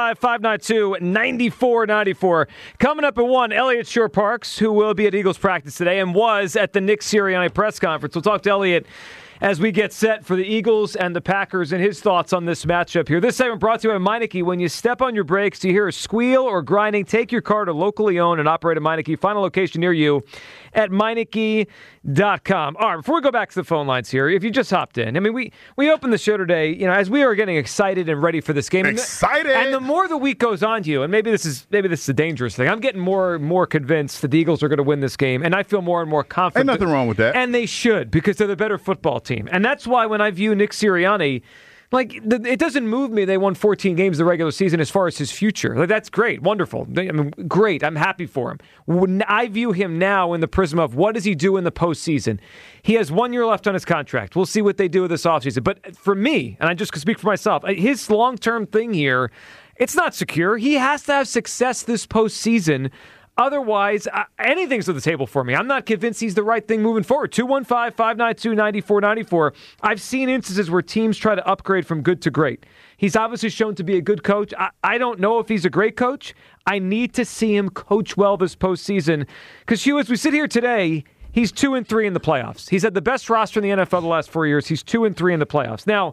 215-592-9494. Coming up at 1, Elliott Shore-Parks, who will be at Eagles practice today and was at the Nick Sirianni press conference. We'll talk to Elliott as we get set for the Eagles and the Packers and his thoughts on this matchup here. This segment brought to you by Meineke. When you step on your brakes, do you hear a squeal or grinding? Take your car to locally owned and operated Meineke. Find a location near you at Meineke.com. All right, before we go back to the phone lines here, if you just hopped in, I mean, we opened the show today, as we are getting excited and ready for this game.
Excited!
And the more the week goes on, Hugh, and maybe this is a dangerous thing, I'm getting more and more convinced that the Eagles are going to win this game, and I feel more and more confident.
Ain't nothing wrong with that.
And they should, because they're the better football team. And that's why when I view Nick Sirianni, it doesn't move me they won 14 games the regular season as far as his future. That's great. Wonderful. I mean, great. I'm happy for him. When I view him now in the prism of what does he do in the postseason. He has 1 year left on his contract. We'll see what they do with this offseason. But for me, and I just can speak for myself, his long-term thing here, it's not secure. He has to have success this postseason. Otherwise, anything's on the table for me. I'm not convinced he's the right thing moving forward. 215-592-9494. I've seen instances where teams try to upgrade from good to great. He's obviously shown to be a good coach. I don't know if he's a great coach. I need to see him coach well this postseason. Because, Hugh, as we sit here today, he's 2-3 in the playoffs. He's had the best roster in the NFL the last 4 years. He's 2-3 in the playoffs. Now,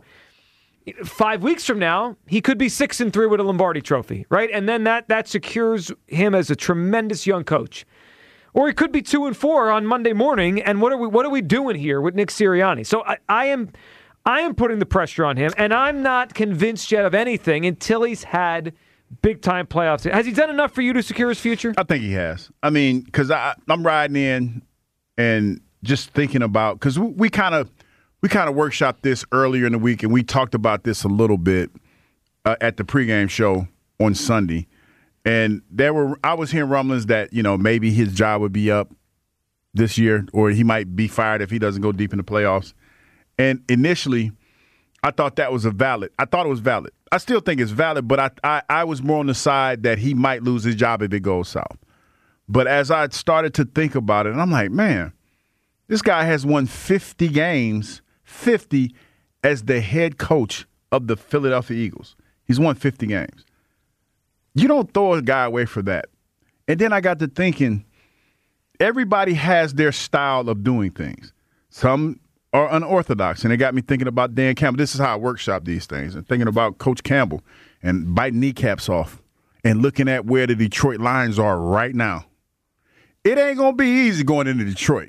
5 weeks from now, he could be 6-3 with a Lombardi trophy, right? And then that secures him as a tremendous young coach. Or he could be 2-4 on Monday morning. And what are we doing here with Nick Sirianni? So I am putting the pressure on him, and I'm not convinced yet of anything until he's had big time playoffs. Has he done enough for you to secure his future?
I think he has. I mean, because I'm riding in and just thinking about, because we kind of workshopped this earlier in the week, and we talked about this a little bit at the pregame show on Sunday. And I was hearing rumblings that, maybe his job would be up this year, or he might be fired if he doesn't go deep in the playoffs. And initially, I thought it was valid. I still think it's valid, but I was more on the side that he might lose his job if it goes south. But as I started to think about it, I'm like, man, this guy has won 50 games. 50 as the head coach of the Philadelphia Eagles. He's won 50 games. You don't throw a guy away for that. And then I got to thinking, everybody has their style of doing things. Some are unorthodox, and it got me thinking about Dan Campbell. This is how I workshop these things, and thinking about Coach Campbell and biting kneecaps off and looking at where the Detroit Lions are right now. It ain't going to be easy going into Detroit.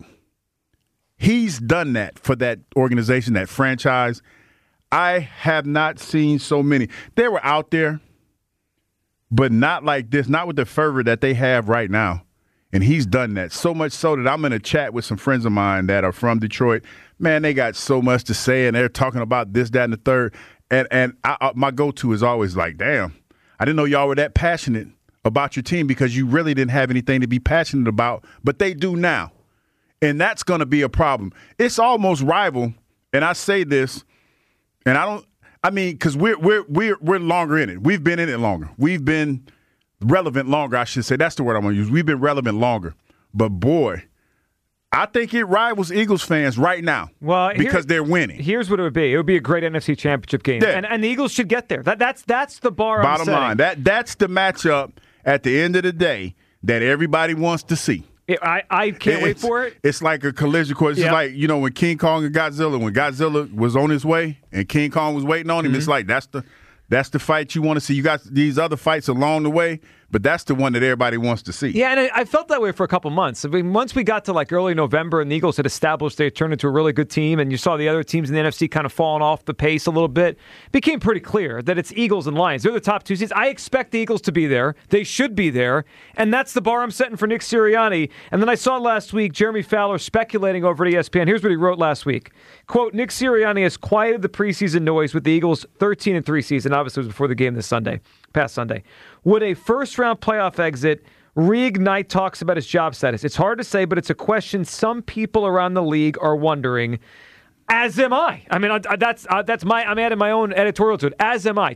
He's done that for that organization, that franchise. I have not seen so many. They were out there, but not like this, not with the fervor that they have right now. And he's done that, so much so that I'm in a chat with some friends of mine that are from Detroit. Man, they got so much to say, and they're talking about this, that, and the third. And my go-to is always like, damn, I didn't know y'all were that passionate about your team, because you really didn't have anything to be passionate about, but they do now. And that's going to be a problem. It's almost rival, and I say this, and because we're longer in it. We've been in it longer. We've been relevant longer, I should say. That's the word I'm going to use. We've been relevant longer. But, boy, I think it rivals Eagles fans right now because they're winning.
Here's what it would be. It would be a great NFC Championship game. Yeah. And the Eagles should get there. That's the bar I'm setting.
Bottom line, that's the matchup at the end of the day that everybody wants to see.
I can't wait for it.
It's like a collision course. It's like, when King Kong and Godzilla, when Godzilla was on his way and King Kong was waiting on him, it's like that's the fight you want to see. You got these other fights along the way, but that's the one that everybody wants to see.
Yeah, and I felt that way for a couple months. I mean, once we got to early November and the Eagles had established they had turned into a really good team, and you saw the other teams in the NFC kind of falling off the pace a little bit, it became pretty clear that it's Eagles and Lions. They're the top two seeds. I expect the Eagles to be there. They should be there, and that's the bar I'm setting for Nick Sirianni. And then I saw last week Jeremy Fowler speculating over at ESPN. Here's what he wrote last week. Quote, Nick Sirianni has quieted the preseason noise with the Eagles' 13-3 season. Obviously, it was before the game this past Sunday. Would a first-round playoff exit reignite talks about his job status? It's hard to say, but it's a question some people around the league are wondering, as am I. I mean, I'm adding my own editorial to it, as am I.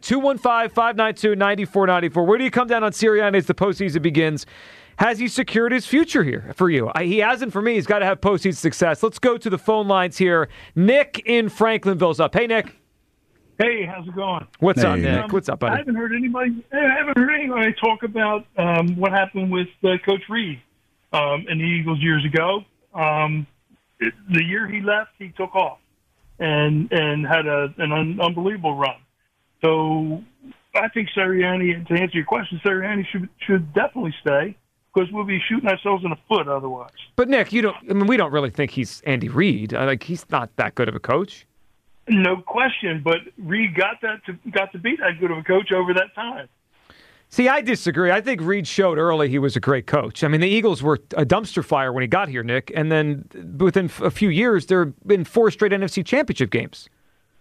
215-592-9494. Where do you come down on Sirianni as the postseason begins? Has he secured his future here for you? He hasn't for me. He's got to have postseason success. Let's go to the phone lines here. Nick in Franklinville's up. Hey, Nick.
Hey, how's it going?
What's up, Nick? What's up, buddy?
I haven't heard anybody talk about what happened with Coach Reed in the Eagles years ago. The year he left, he took off and had an unbelievable run. So I think Sirianni, to answer your question, Sirianni should definitely stay because we'll be shooting ourselves in the foot otherwise.
But Nick, we don't really think he's Andy Reid. He's not that good of a coach.
No question, but Reid got to be that good of a coach over that time.
See, I disagree. I think Reid showed early he was a great coach. I mean, the Eagles were a dumpster fire when he got here, Nick, and then within a few years, there have been 4 straight NFC Championship games.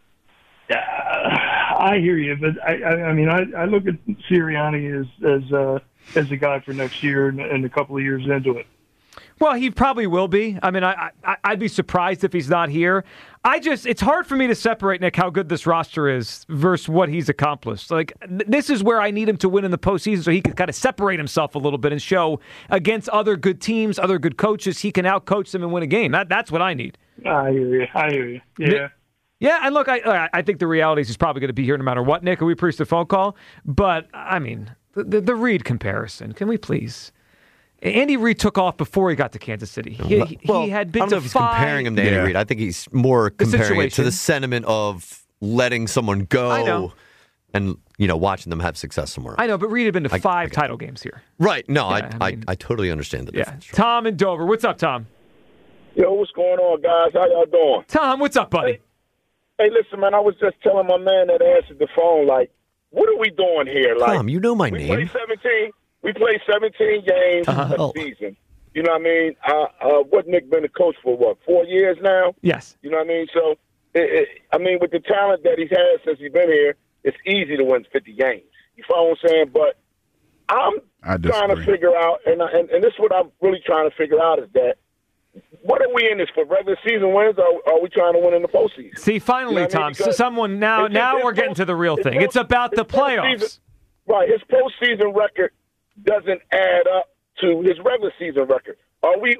I hear you, but I look at Sirianni as a guy for next year and a couple of years into it.
Well, he probably will be. I mean, I'd be surprised if he's not here. It's hard for me to separate, Nick, how good this roster is versus what he's accomplished. This is where I need him to win in the postseason so he can kind of separate himself a little bit and show against other good teams, other good coaches, he can outcoach them and win a game. That's what I need.
I hear you. Yeah.
Yeah, and look, I think the reality is he's probably going to be here no matter what, Nick, and we appreciate the phone call. But, I mean, the Reid comparison, can we please? Andy Reid took off before he got to Kansas City. He had been
I don't know if he's comparing him to Andy Reid. I think he's more comparing it to the sentiment of letting someone go and watching them have success somewhere.
I know, but Reid had been to 5 title games here.
Right. No, I totally understand the difference.
Tom in Dover. What's up, Tom?
Yo, what's going on, guys? How y'all doing?
Tom, what's up, buddy?
Hey, listen, man, I was just telling my man that answered the phone, what are we doing here?
Tom, you know my name.
We played 17 games a season. You know what I mean? What Nick been a coach for, 4 years now?
Yes.
You know what I mean? So, with the talent that he's had since he's been here, it's easy to win 50 games. You follow what I'm saying? But I'm trying to figure out, and this is what I'm really trying to figure out is that, what are we in this for? Regular season wins, or are we trying to win in the postseason?
See, finally, Tom, someone now we're getting to the real thing. It's about the playoffs.
Right. His postseason record doesn't add up to his regular season record. Are we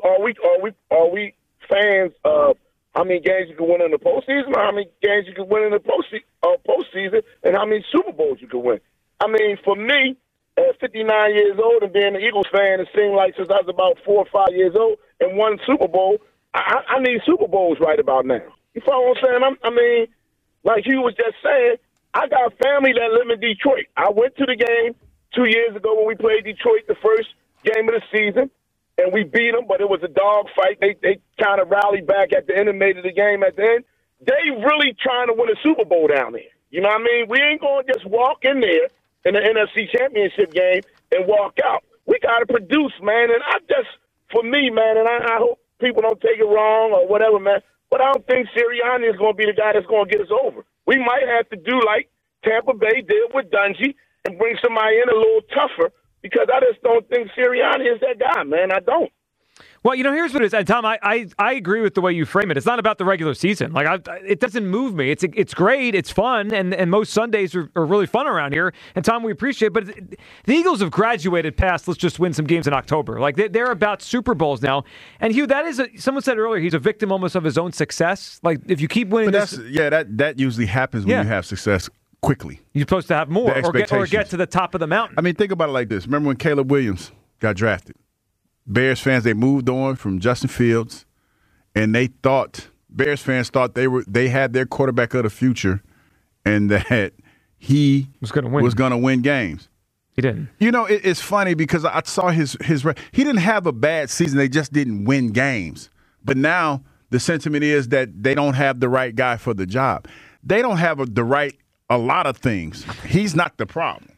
fans of how many games you can win in the postseason, or how many games you can win in the postseason, and how many Super Bowls you can win? I mean, for me, at 59 years old and being an Eagles fan, it seemed like since I was about 4 or 5 years old and won Super Bowl, I need Super Bowls right about now. You follow what I'm saying? Like Hugh was just saying, I got family that live in Detroit. I went to the game 2 years ago when we played Detroit the first game of the season, and we beat them, but it was a dog fight. They kind of rallied back at the end and made it a game at the end. They really trying to win a Super Bowl down there. You know what I mean? We ain't going to just walk in there in the NFC Championship game and walk out. We got to produce, man. And for me, man, and I hope people don't take it wrong or whatever, man, but I don't think Sirianni is going to be the guy that's going to get us over. We might have to do like Tampa Bay did with Dungy and bring somebody in a little tougher, because I just don't think Sirianni is that guy, man. I don't.
Well, here's what it is. And Tom, I agree with the way you frame it. It's not about the regular season. It doesn't move me. It's great. It's fun. And most Sundays are really fun around here. And Tom, we appreciate it. But the Eagles have graduated past let's just win some games in October. They're about Super Bowls now. And Hugh, someone said earlier, he's a victim almost of his own success. If you keep winning
that usually happens when you have success quickly.
You're supposed to have more or get to the top of the mountain.
I mean, think about it like this. Remember when Caleb Williams got drafted? Bears fans, they moved on from Justin Fields, and Bears fans thought they had their quarterback of the future, and that he was going to win games.
He didn't.
It's funny because I saw his he didn't have a bad season. They just didn't win games. But now the sentiment is that they don't have the right guy for the job. They don't have a lot of things. He's not the problem.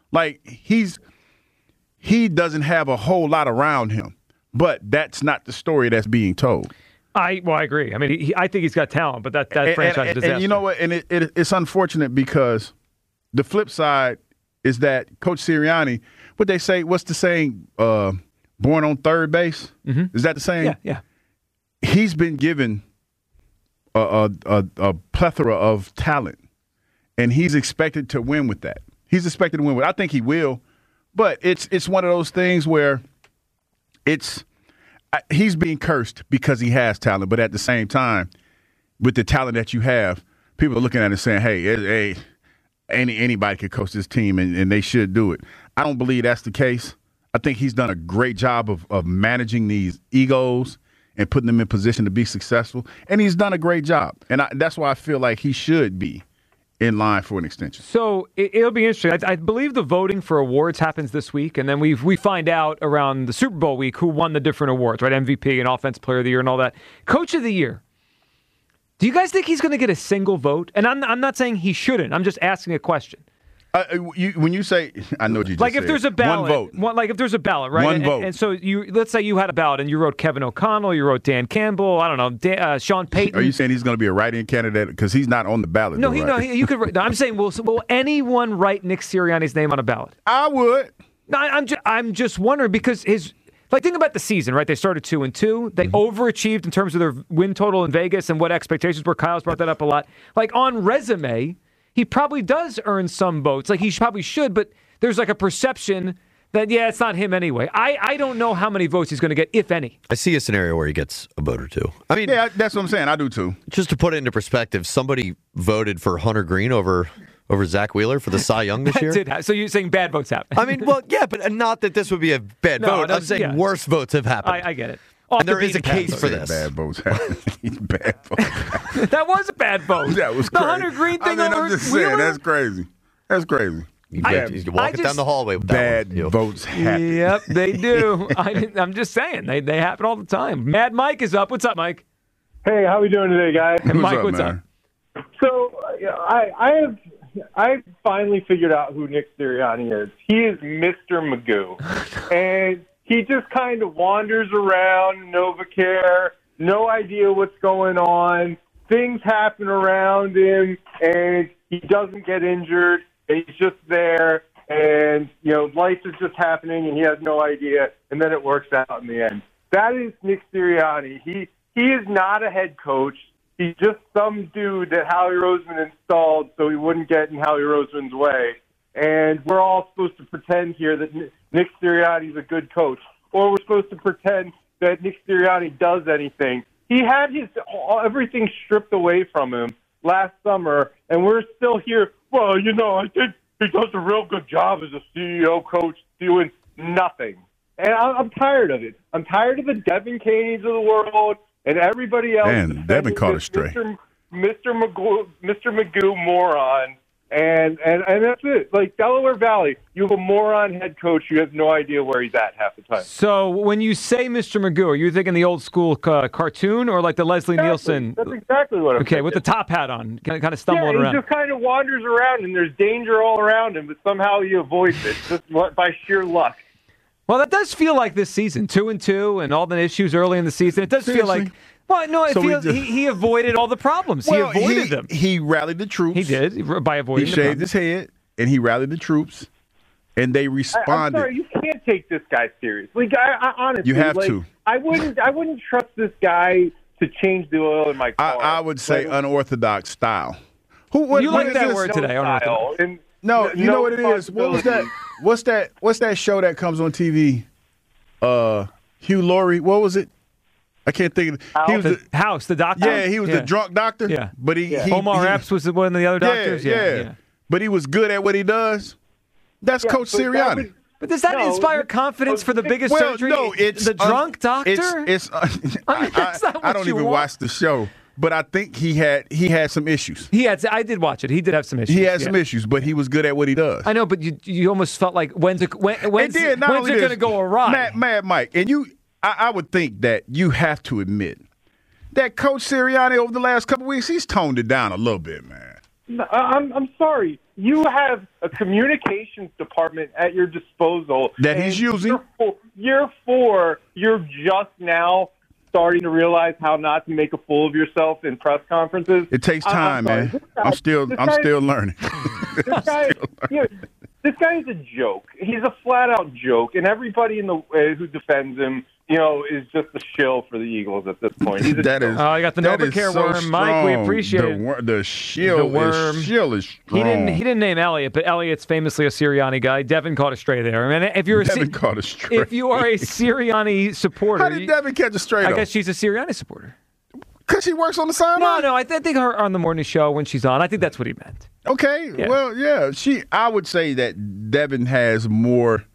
He doesn't have a whole lot around him, but that's not the story that's being told.
I agree. I mean, I think he's got talent, but that franchise is a disaster.
And you know what? And it's unfortunate because the flip side is that Coach Sirianni, what's the saying? Born on third base? Mm-hmm. Is that the saying?
Yeah.
He's been given a plethora of talent, and he's expected to win with that. I think he will. But it's one of those things where he's being cursed because he has talent, but at the same time, with the talent that you have, people are looking at it and saying, hey, anybody could coach this team and they should do it. I don't believe that's the case. I think he's done a great job of managing these egos and putting them in position to be successful. And he's done a great job. And that's why I feel like he should be in line for an extension.
So it'll be interesting. I believe the voting for awards happens this week, and then we find out around the Super Bowl week who won the different awards, right? MVP and Offensive Player of the Year and all that. Coach of the Year. Do you guys think he's going to get a single vote? And I'm not saying he shouldn't. I'm just asking a question.
When you say, I know what you just
like if
said.
there's a ballot,
One vote.
like if there's a ballot, right?
One vote.
And so let's say you had a ballot and you wrote Kevin O'Connell, you wrote Dan Campbell, I don't know, Sean Payton.
Are you saying he's going to be a write-in candidate because he's not on the ballot?
No,
though, right?
you could. I'm saying, will anyone write Nick Sirianni's name on a ballot?
I would.
No, I'm just wondering because think about the season, right? They started 2-2. They overachieved in terms of their win total in Vegas and what expectations were. Kyle's brought that up a lot. Like on resume, he probably does earn some votes. Like he probably should, but there's like a perception that, it's not him anyway. I don't know how many votes he's going to get, if any.
I see a scenario where he gets a vote or two. I mean,
yeah, that's what I'm saying. I do too.
Just to put it into perspective, somebody voted for Hunter Green over Zach Wheeler for the Cy Young this year.
So you're saying bad votes happen?
I mean, well, yeah, but not that this would be a bad vote. I'm saying worse votes have happened.
I get it.
And there is a case for this.
Bad votes happen. Bad votes.
That was a bad vote.
That was
the
crazy.
Hunter Green thing over
I'm just
Wheeler?
saying, that's crazy. That's crazy.
You walk it down the hallway with
bad
that one.
votes happen.
Yep, they do. I'm just saying, they happen all the time. Mad Mike is up. What's up, Mike?
Hey, how we doing today, guys?
Mike, what's up?
So I finally figured out who Nick Sirianni is. He is Mr. Magoo. And he just kind of wanders around NovaCare, no idea what's going on. Things happen around him, and he doesn't get injured. He's just there, and, life is just happening, and he has no idea, and then it works out in the end. That is Nick Sirianni. He is not a head coach. He's just some dude that Howie Roseman installed so he wouldn't get in Howie Roseman's way. And we're all supposed to pretend here that Nick Sirianni's a good coach. Or we're supposed to pretend that Nick Sirianni does anything. He had everything stripped away from him last summer, and we're still here. Well, I think he does a real good job as a CEO coach doing nothing. And I'm tired of it. I'm tired of the Devin Caneys of the world and everybody else.
Man, Devin caught a stray.
Mr. Magoo moron. And that's it. Like Delaware Valley, you have a moron head coach. You have no idea where he's at half the time.
So when you say Mr. Magoo, are you thinking the old school cartoon or like the Leslie Nielsen?
That's exactly what I'm
Okay,
thinking.
with the top hat on, kind of stumbling around.
He just kind of wanders around, and there's danger all around him, but somehow he avoids it just by sheer luck.
Well, that does feel like this season, 2-2, and all the issues early in the season. It does feel like. Well, no, it feels he avoided all the problems.
Well,
he avoided them.
He rallied the troops.
He did by avoiding.
He
the
shaved
problems.
his head, and he rallied the troops, and they responded.
I'm sorry, you can't take this guy seriously. I honestly,
You have to.
I wouldn't trust this guy to change the oil in my car.
I would say unorthodox style.
You like that word today, unorthodox.
No, you know what it is. What was that? What's that show that comes on TV? Hugh Laurie. What was it? I can't think of it. He was
the doctor.
Yeah, he was the drunk doctor.
Yeah,
but he
Omar Epps was one of the other doctors. Yeah.
But he was good at what he does. That's Coach Sirianni.
But does that inspire confidence for the biggest surgery?
No, it's
the drunk doctor.
I don't even watch the show, but I think he had some issues.
I did watch it. He did have some issues.
He had some issues, but he was good at what he does.
I know, but you almost felt like when's it going to go awry?
Mad Mike, and I would think that you have to admit that Coach Sirianni over the last couple of weeks, he's toned it down a little bit, man.
I'm sorry. You have a communications department at your disposal
that he's using.
Year 4, you're just now starting to realize how not to make a fool of yourself in press conferences.
It takes time, man. I'm still learning.
This guy is a joke. He's a flat-out joke, and everybody who defends him, is just a shill for the Eagles at this point.
I got the NovaCare worm, Mike. We appreciate it.
The shill is strong.
He didn't name Elliott, but Elliott's famously a Sirianni guy. Devin caught a stray there. I mean, if you are a Sirianni supporter,
how did Devin catch a stray?
I guess she's a Sirianni supporter.
Because she works on the sideline?
No, I think her on the morning show when she's on. I think that's what he meant.
Okay,
Yeah.
well, yeah. I would say that Devin has more,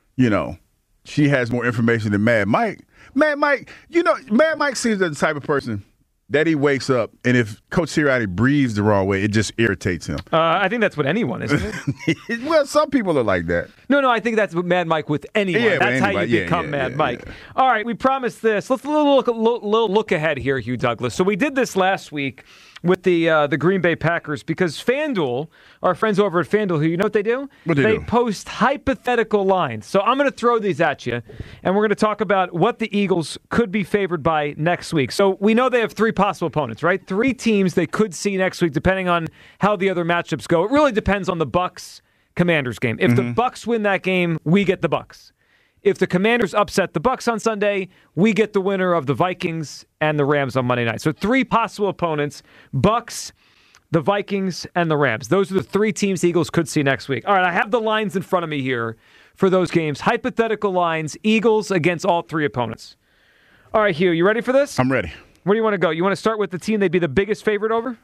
she has more information than Mad Mike. Mad Mike seems like the type of person that he wakes up, and if Coach Sirianni breathes the wrong way, it just irritates him.
I think that's what anyone, isn't it?
Well, some people are like that.
No, I think that's what Mad Mike with anyone.
Yeah,
that's how
anybody.
you become Mad Mike. All right, we promised this. Let's little look ahead here, Hugh Douglas. So we did this last week with the Green Bay Packers because FanDuel, our friends over at FanDuel, who you know what they do?
What they do?
Post hypothetical lines. So I'm going to throw these at you, and we're going to talk about what the Eagles could be favored by next week. So we know they have 3 possible opponents, right? 3 teams they could see next week, depending on how the other matchups go. It really depends on the Bucs-Commanders game. If the Bucs win that game, we get the Bucs. If the Commanders upset the Bucs on Sunday, we get the winner of the Vikings and the Rams on Monday night. So 3 possible opponents, Bucs, the Vikings, and the Rams. Those are the 3 teams the Eagles could see next week. All right, I have the lines in front of me here for those games. Hypothetical lines, Eagles against all 3 opponents. All right, Hugh, you ready for this?
I'm ready.
Where do you want to go? You want to start with the team they'd be the biggest favorite over?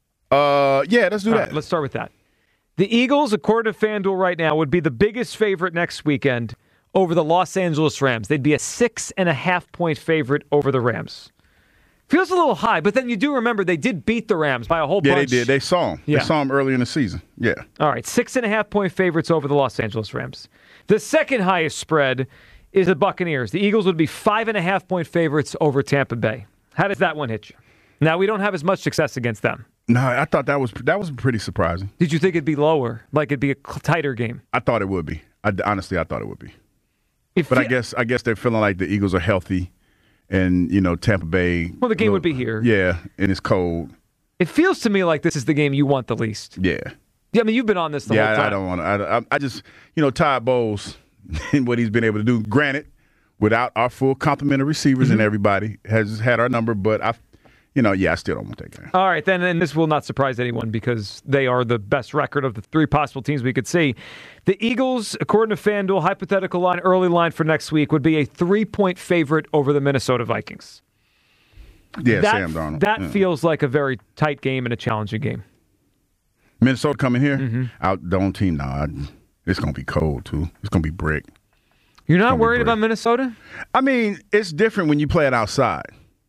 Yeah, let's do that.
Right, let's start with that. The Eagles, according to FanDuel right now, would be the biggest favorite next weekend over the Los Angeles Rams. They'd be a 6.5-point favorite over the Rams. Feels a little high, but then you do remember they did beat the Rams by a whole bunch.
Yeah, they did. They saw them.
Yeah.
They saw them early in the season. Yeah.
All right, 6.5-point favorites over the Los Angeles Rams. The second highest spread is the Buccaneers. The Eagles would be 5.5-point favorites over Tampa Bay. How does that one hit you? Now, we don't have as much success against them.
No, I thought that was pretty surprising.
Did you think it'd be lower, like it'd be a tighter game?
I thought it would be. Honestly, I thought it would be. But I guess they're feeling like the Eagles are healthy, and Tampa Bay.
Well, the game would be here.
Yeah, and it's cold.
It feels to me like this is the game you want the least.
Yeah.
Yeah, I mean, you've been on this the whole time.
I don't want to. I just, Todd Bowles and what he's been able to do. Granted, without our full complement of receivers and everybody has had our number, but I still don't want that game.
All right, then, and this will not surprise anyone because they are the best record of the 3 possible teams we could see. The Eagles, according to FanDuel, hypothetical line, early line for next week, would be a 3-point favorite over the Minnesota Vikings.
Yeah, Sam Darnold.
That feels like a very tight game and a challenging game.
Minnesota coming here? Out the own team now. It's going to be cold, too. It's going to be brick.
You're not worried about Minnesota?
I mean, it's different when you play it outside.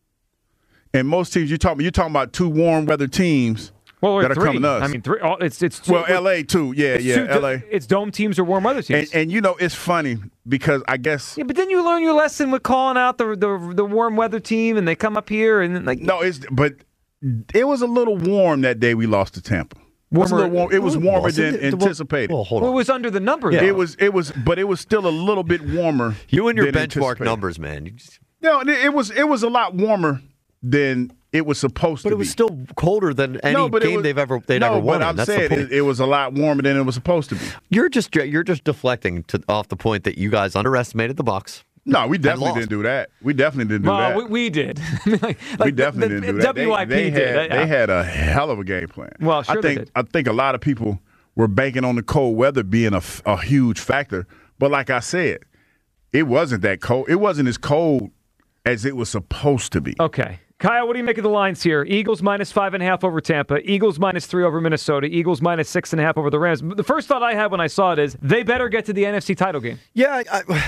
And most teams, you're talking about 2 warm weather teams that are
3.
coming to us.
I mean, 3. It's 2.
Well, LA too. Yeah, LA.
It's dome teams or warm weather teams.
And it's funny because I guess.
Yeah, but then you learn your lesson with calling out the warm weather team, and they come up here and like.
No, but it was a little warm that day we lost to Tampa. It was warmer than anticipated.
Well, hold on.
It was under the number.
Yeah.
Though.
But it was still a little bit warmer.
You and your
than
benchmark numbers, man.
No, it was a lot warmer than it was supposed to be.
But it was still colder than any game they'd ever won.
No, but I'm saying it was a lot warmer than it was supposed to be.
You're just deflecting off the point that you guys underestimated the Bucs.
No, we definitely didn't do that. We definitely didn't do that.
We did.
We definitely didn't do that.
WIP did.
They had a hell of a game plan.
Well, sure they did.
I think a lot of people were banking on the cold weather being a huge factor. But like I said, it wasn't that cold. It wasn't as cold as it was supposed to be.
Okay. Kyle, what do you make of the lines here? Eagles minus 5.5 over Tampa. Eagles minus 3 over Minnesota. Eagles minus 6.5 over the Rams. The first thought I had when I saw it is they better get to the NFC title game.
Yeah,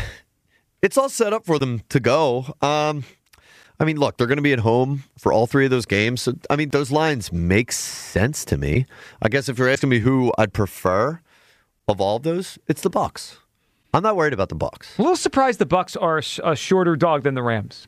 it's all set up for them to go. I mean, look, they're going to be at home for all 3 of those games. So, I mean, those lines make sense to me. I guess if you're asking me who I'd prefer of all of those, it's the Bucs. I'm not worried about the Bucs.
A little surprised the Bucs are a shorter dog than the Rams.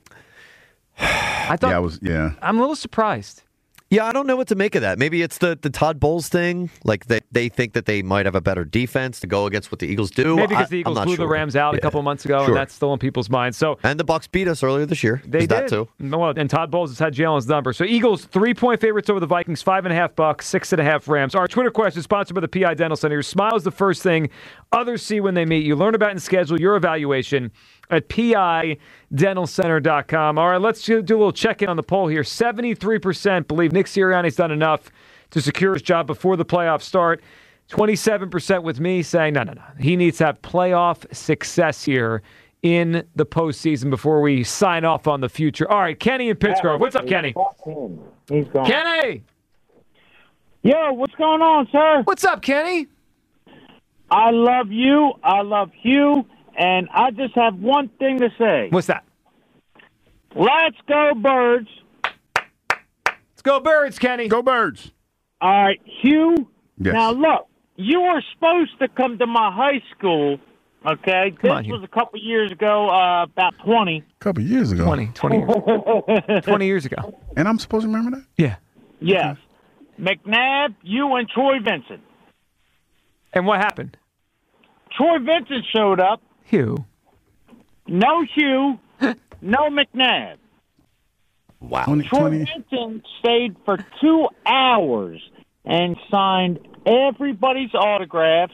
I'm a little surprised.
Yeah, I don't know what to make of that. Maybe it's the Todd Bowles thing. Like they think that they might have a better defense to go against what the Eagles do.
Maybe because the Eagles blew the Rams out a couple months ago, and that's still in people's minds. And
the Bucs beat us earlier this year.
They did.
That too.
Well, and Todd Bowles has had Jalen's number. So Eagles 3-point favorites over the Vikings, 5.5 Bucs, 6.5 Rams. Our Twitter question is sponsored by the PI Dental Center. Your smile is the first thing others see when they meet you. Learn about and schedule your evaluation at PIDentalCenter.com. All right, let's do a little check-in on the poll here. 73% believe Nick Sirianni's done enough to secure his job before the playoffs start. 27% with me saying, no. He needs to have playoff success here in the postseason before we sign off on the future. All right, Kenny in Pittsburgh. What's up, Kenny?
He's gone.
Kenny!
Yo, what's going on, sir?
What's up, Kenny?
I love you. I love Hugh. And I just have one thing to say.
What's that?
Let's go, Birds.
Let's go, Birds, Kenny.
Go, Birds.
All right, Hugh.
Yes.
Now, look, you were supposed to come to my high school, okay?
Come on,
this
Hugh.
was a couple years ago, about 20.
A couple years ago.
20 years. 20 years ago.
And I'm supposed to remember that?
Yeah.
Yes. McNabb, you, and Troy Vincent.
And what happened?
Troy Vincent showed up.
Hugh.
No Hugh. No McNabb.
Wow.
Troy Vincent stayed for 2 hours and signed everybody's autographs.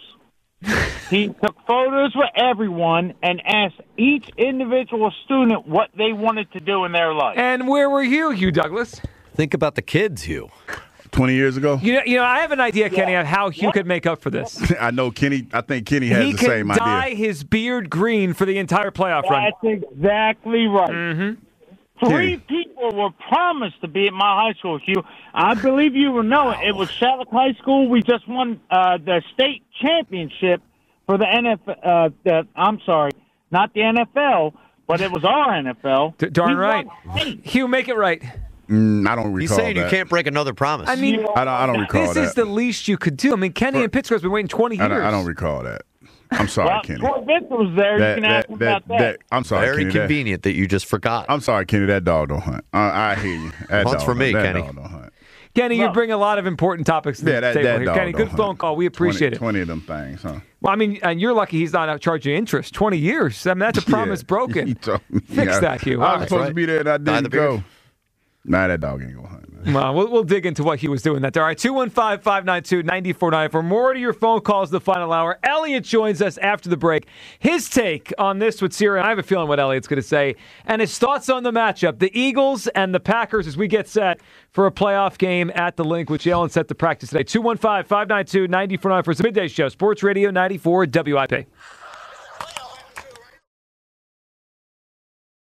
He took photos with everyone and asked each individual student what they wanted to do in their life.
And where were you, Hugh Douglas?
Think about the kids, Hugh.
20 years ago?
You know, I have an idea, Kenny, of how Hugh could make up for this.
I know Kenny. I think Kenny has
He
the
can
same
dye
idea.
his beard green for the entire playoff run.
That's exactly right.
Mm-hmm.
3 people were promised to be at my high school, Hugh. I believe you will know it. It was Shattuck High School. We just won the state championship for the NFL. I'm sorry, not the NFL, but it was our NFL.
Darn
We
right.
won 8.
Hugh, make it right.
I don't recall
He's saying
that.
you can't break another promise.
I mean,
I don't recall
this
that.
is the least you could do. I mean, Kenny in Pittsburgh's been waiting 20 years.
I don't recall that. I'm sorry,
Well,
Kenny.
Troy Vincent was there. You can ask him about that.
I'm sorry,
Very
Kenny.
convenient that you just forgot.
I'm sorry, Kenny. That dog don't hunt. I hear you. That
Hunts
dog
for me,
that
Kenny.
Dog don't hunt.
Kenny, you bring a lot of important topics to the table
that
here.
dog
Kenny,
don't
good
hunt.
phone call. We appreciate
20 of them things, huh?
Well, I mean, and you're lucky he's not out charging interest. 20 years. I mean, that's a promise
Yeah.
broken.
He told me,
Fix that, Hugh. All
I was
right.
supposed to be there and I didn't
the beard.
go. Nah, that dog ain't gonna hunt. Man.
Well, we'll dig into what he was doing that day. All right, 215-592-9494. For more to your phone calls the final hour, Elliot joins us after the break. His take on this with Sirianni, I have a feeling what Elliot's going to say, and his thoughts on the matchup, the Eagles and the Packers as we get set for a playoff game at the Link, which Allen set to practice today. 215-592-9494 for the Midday Show, Sports Radio 94 WIP.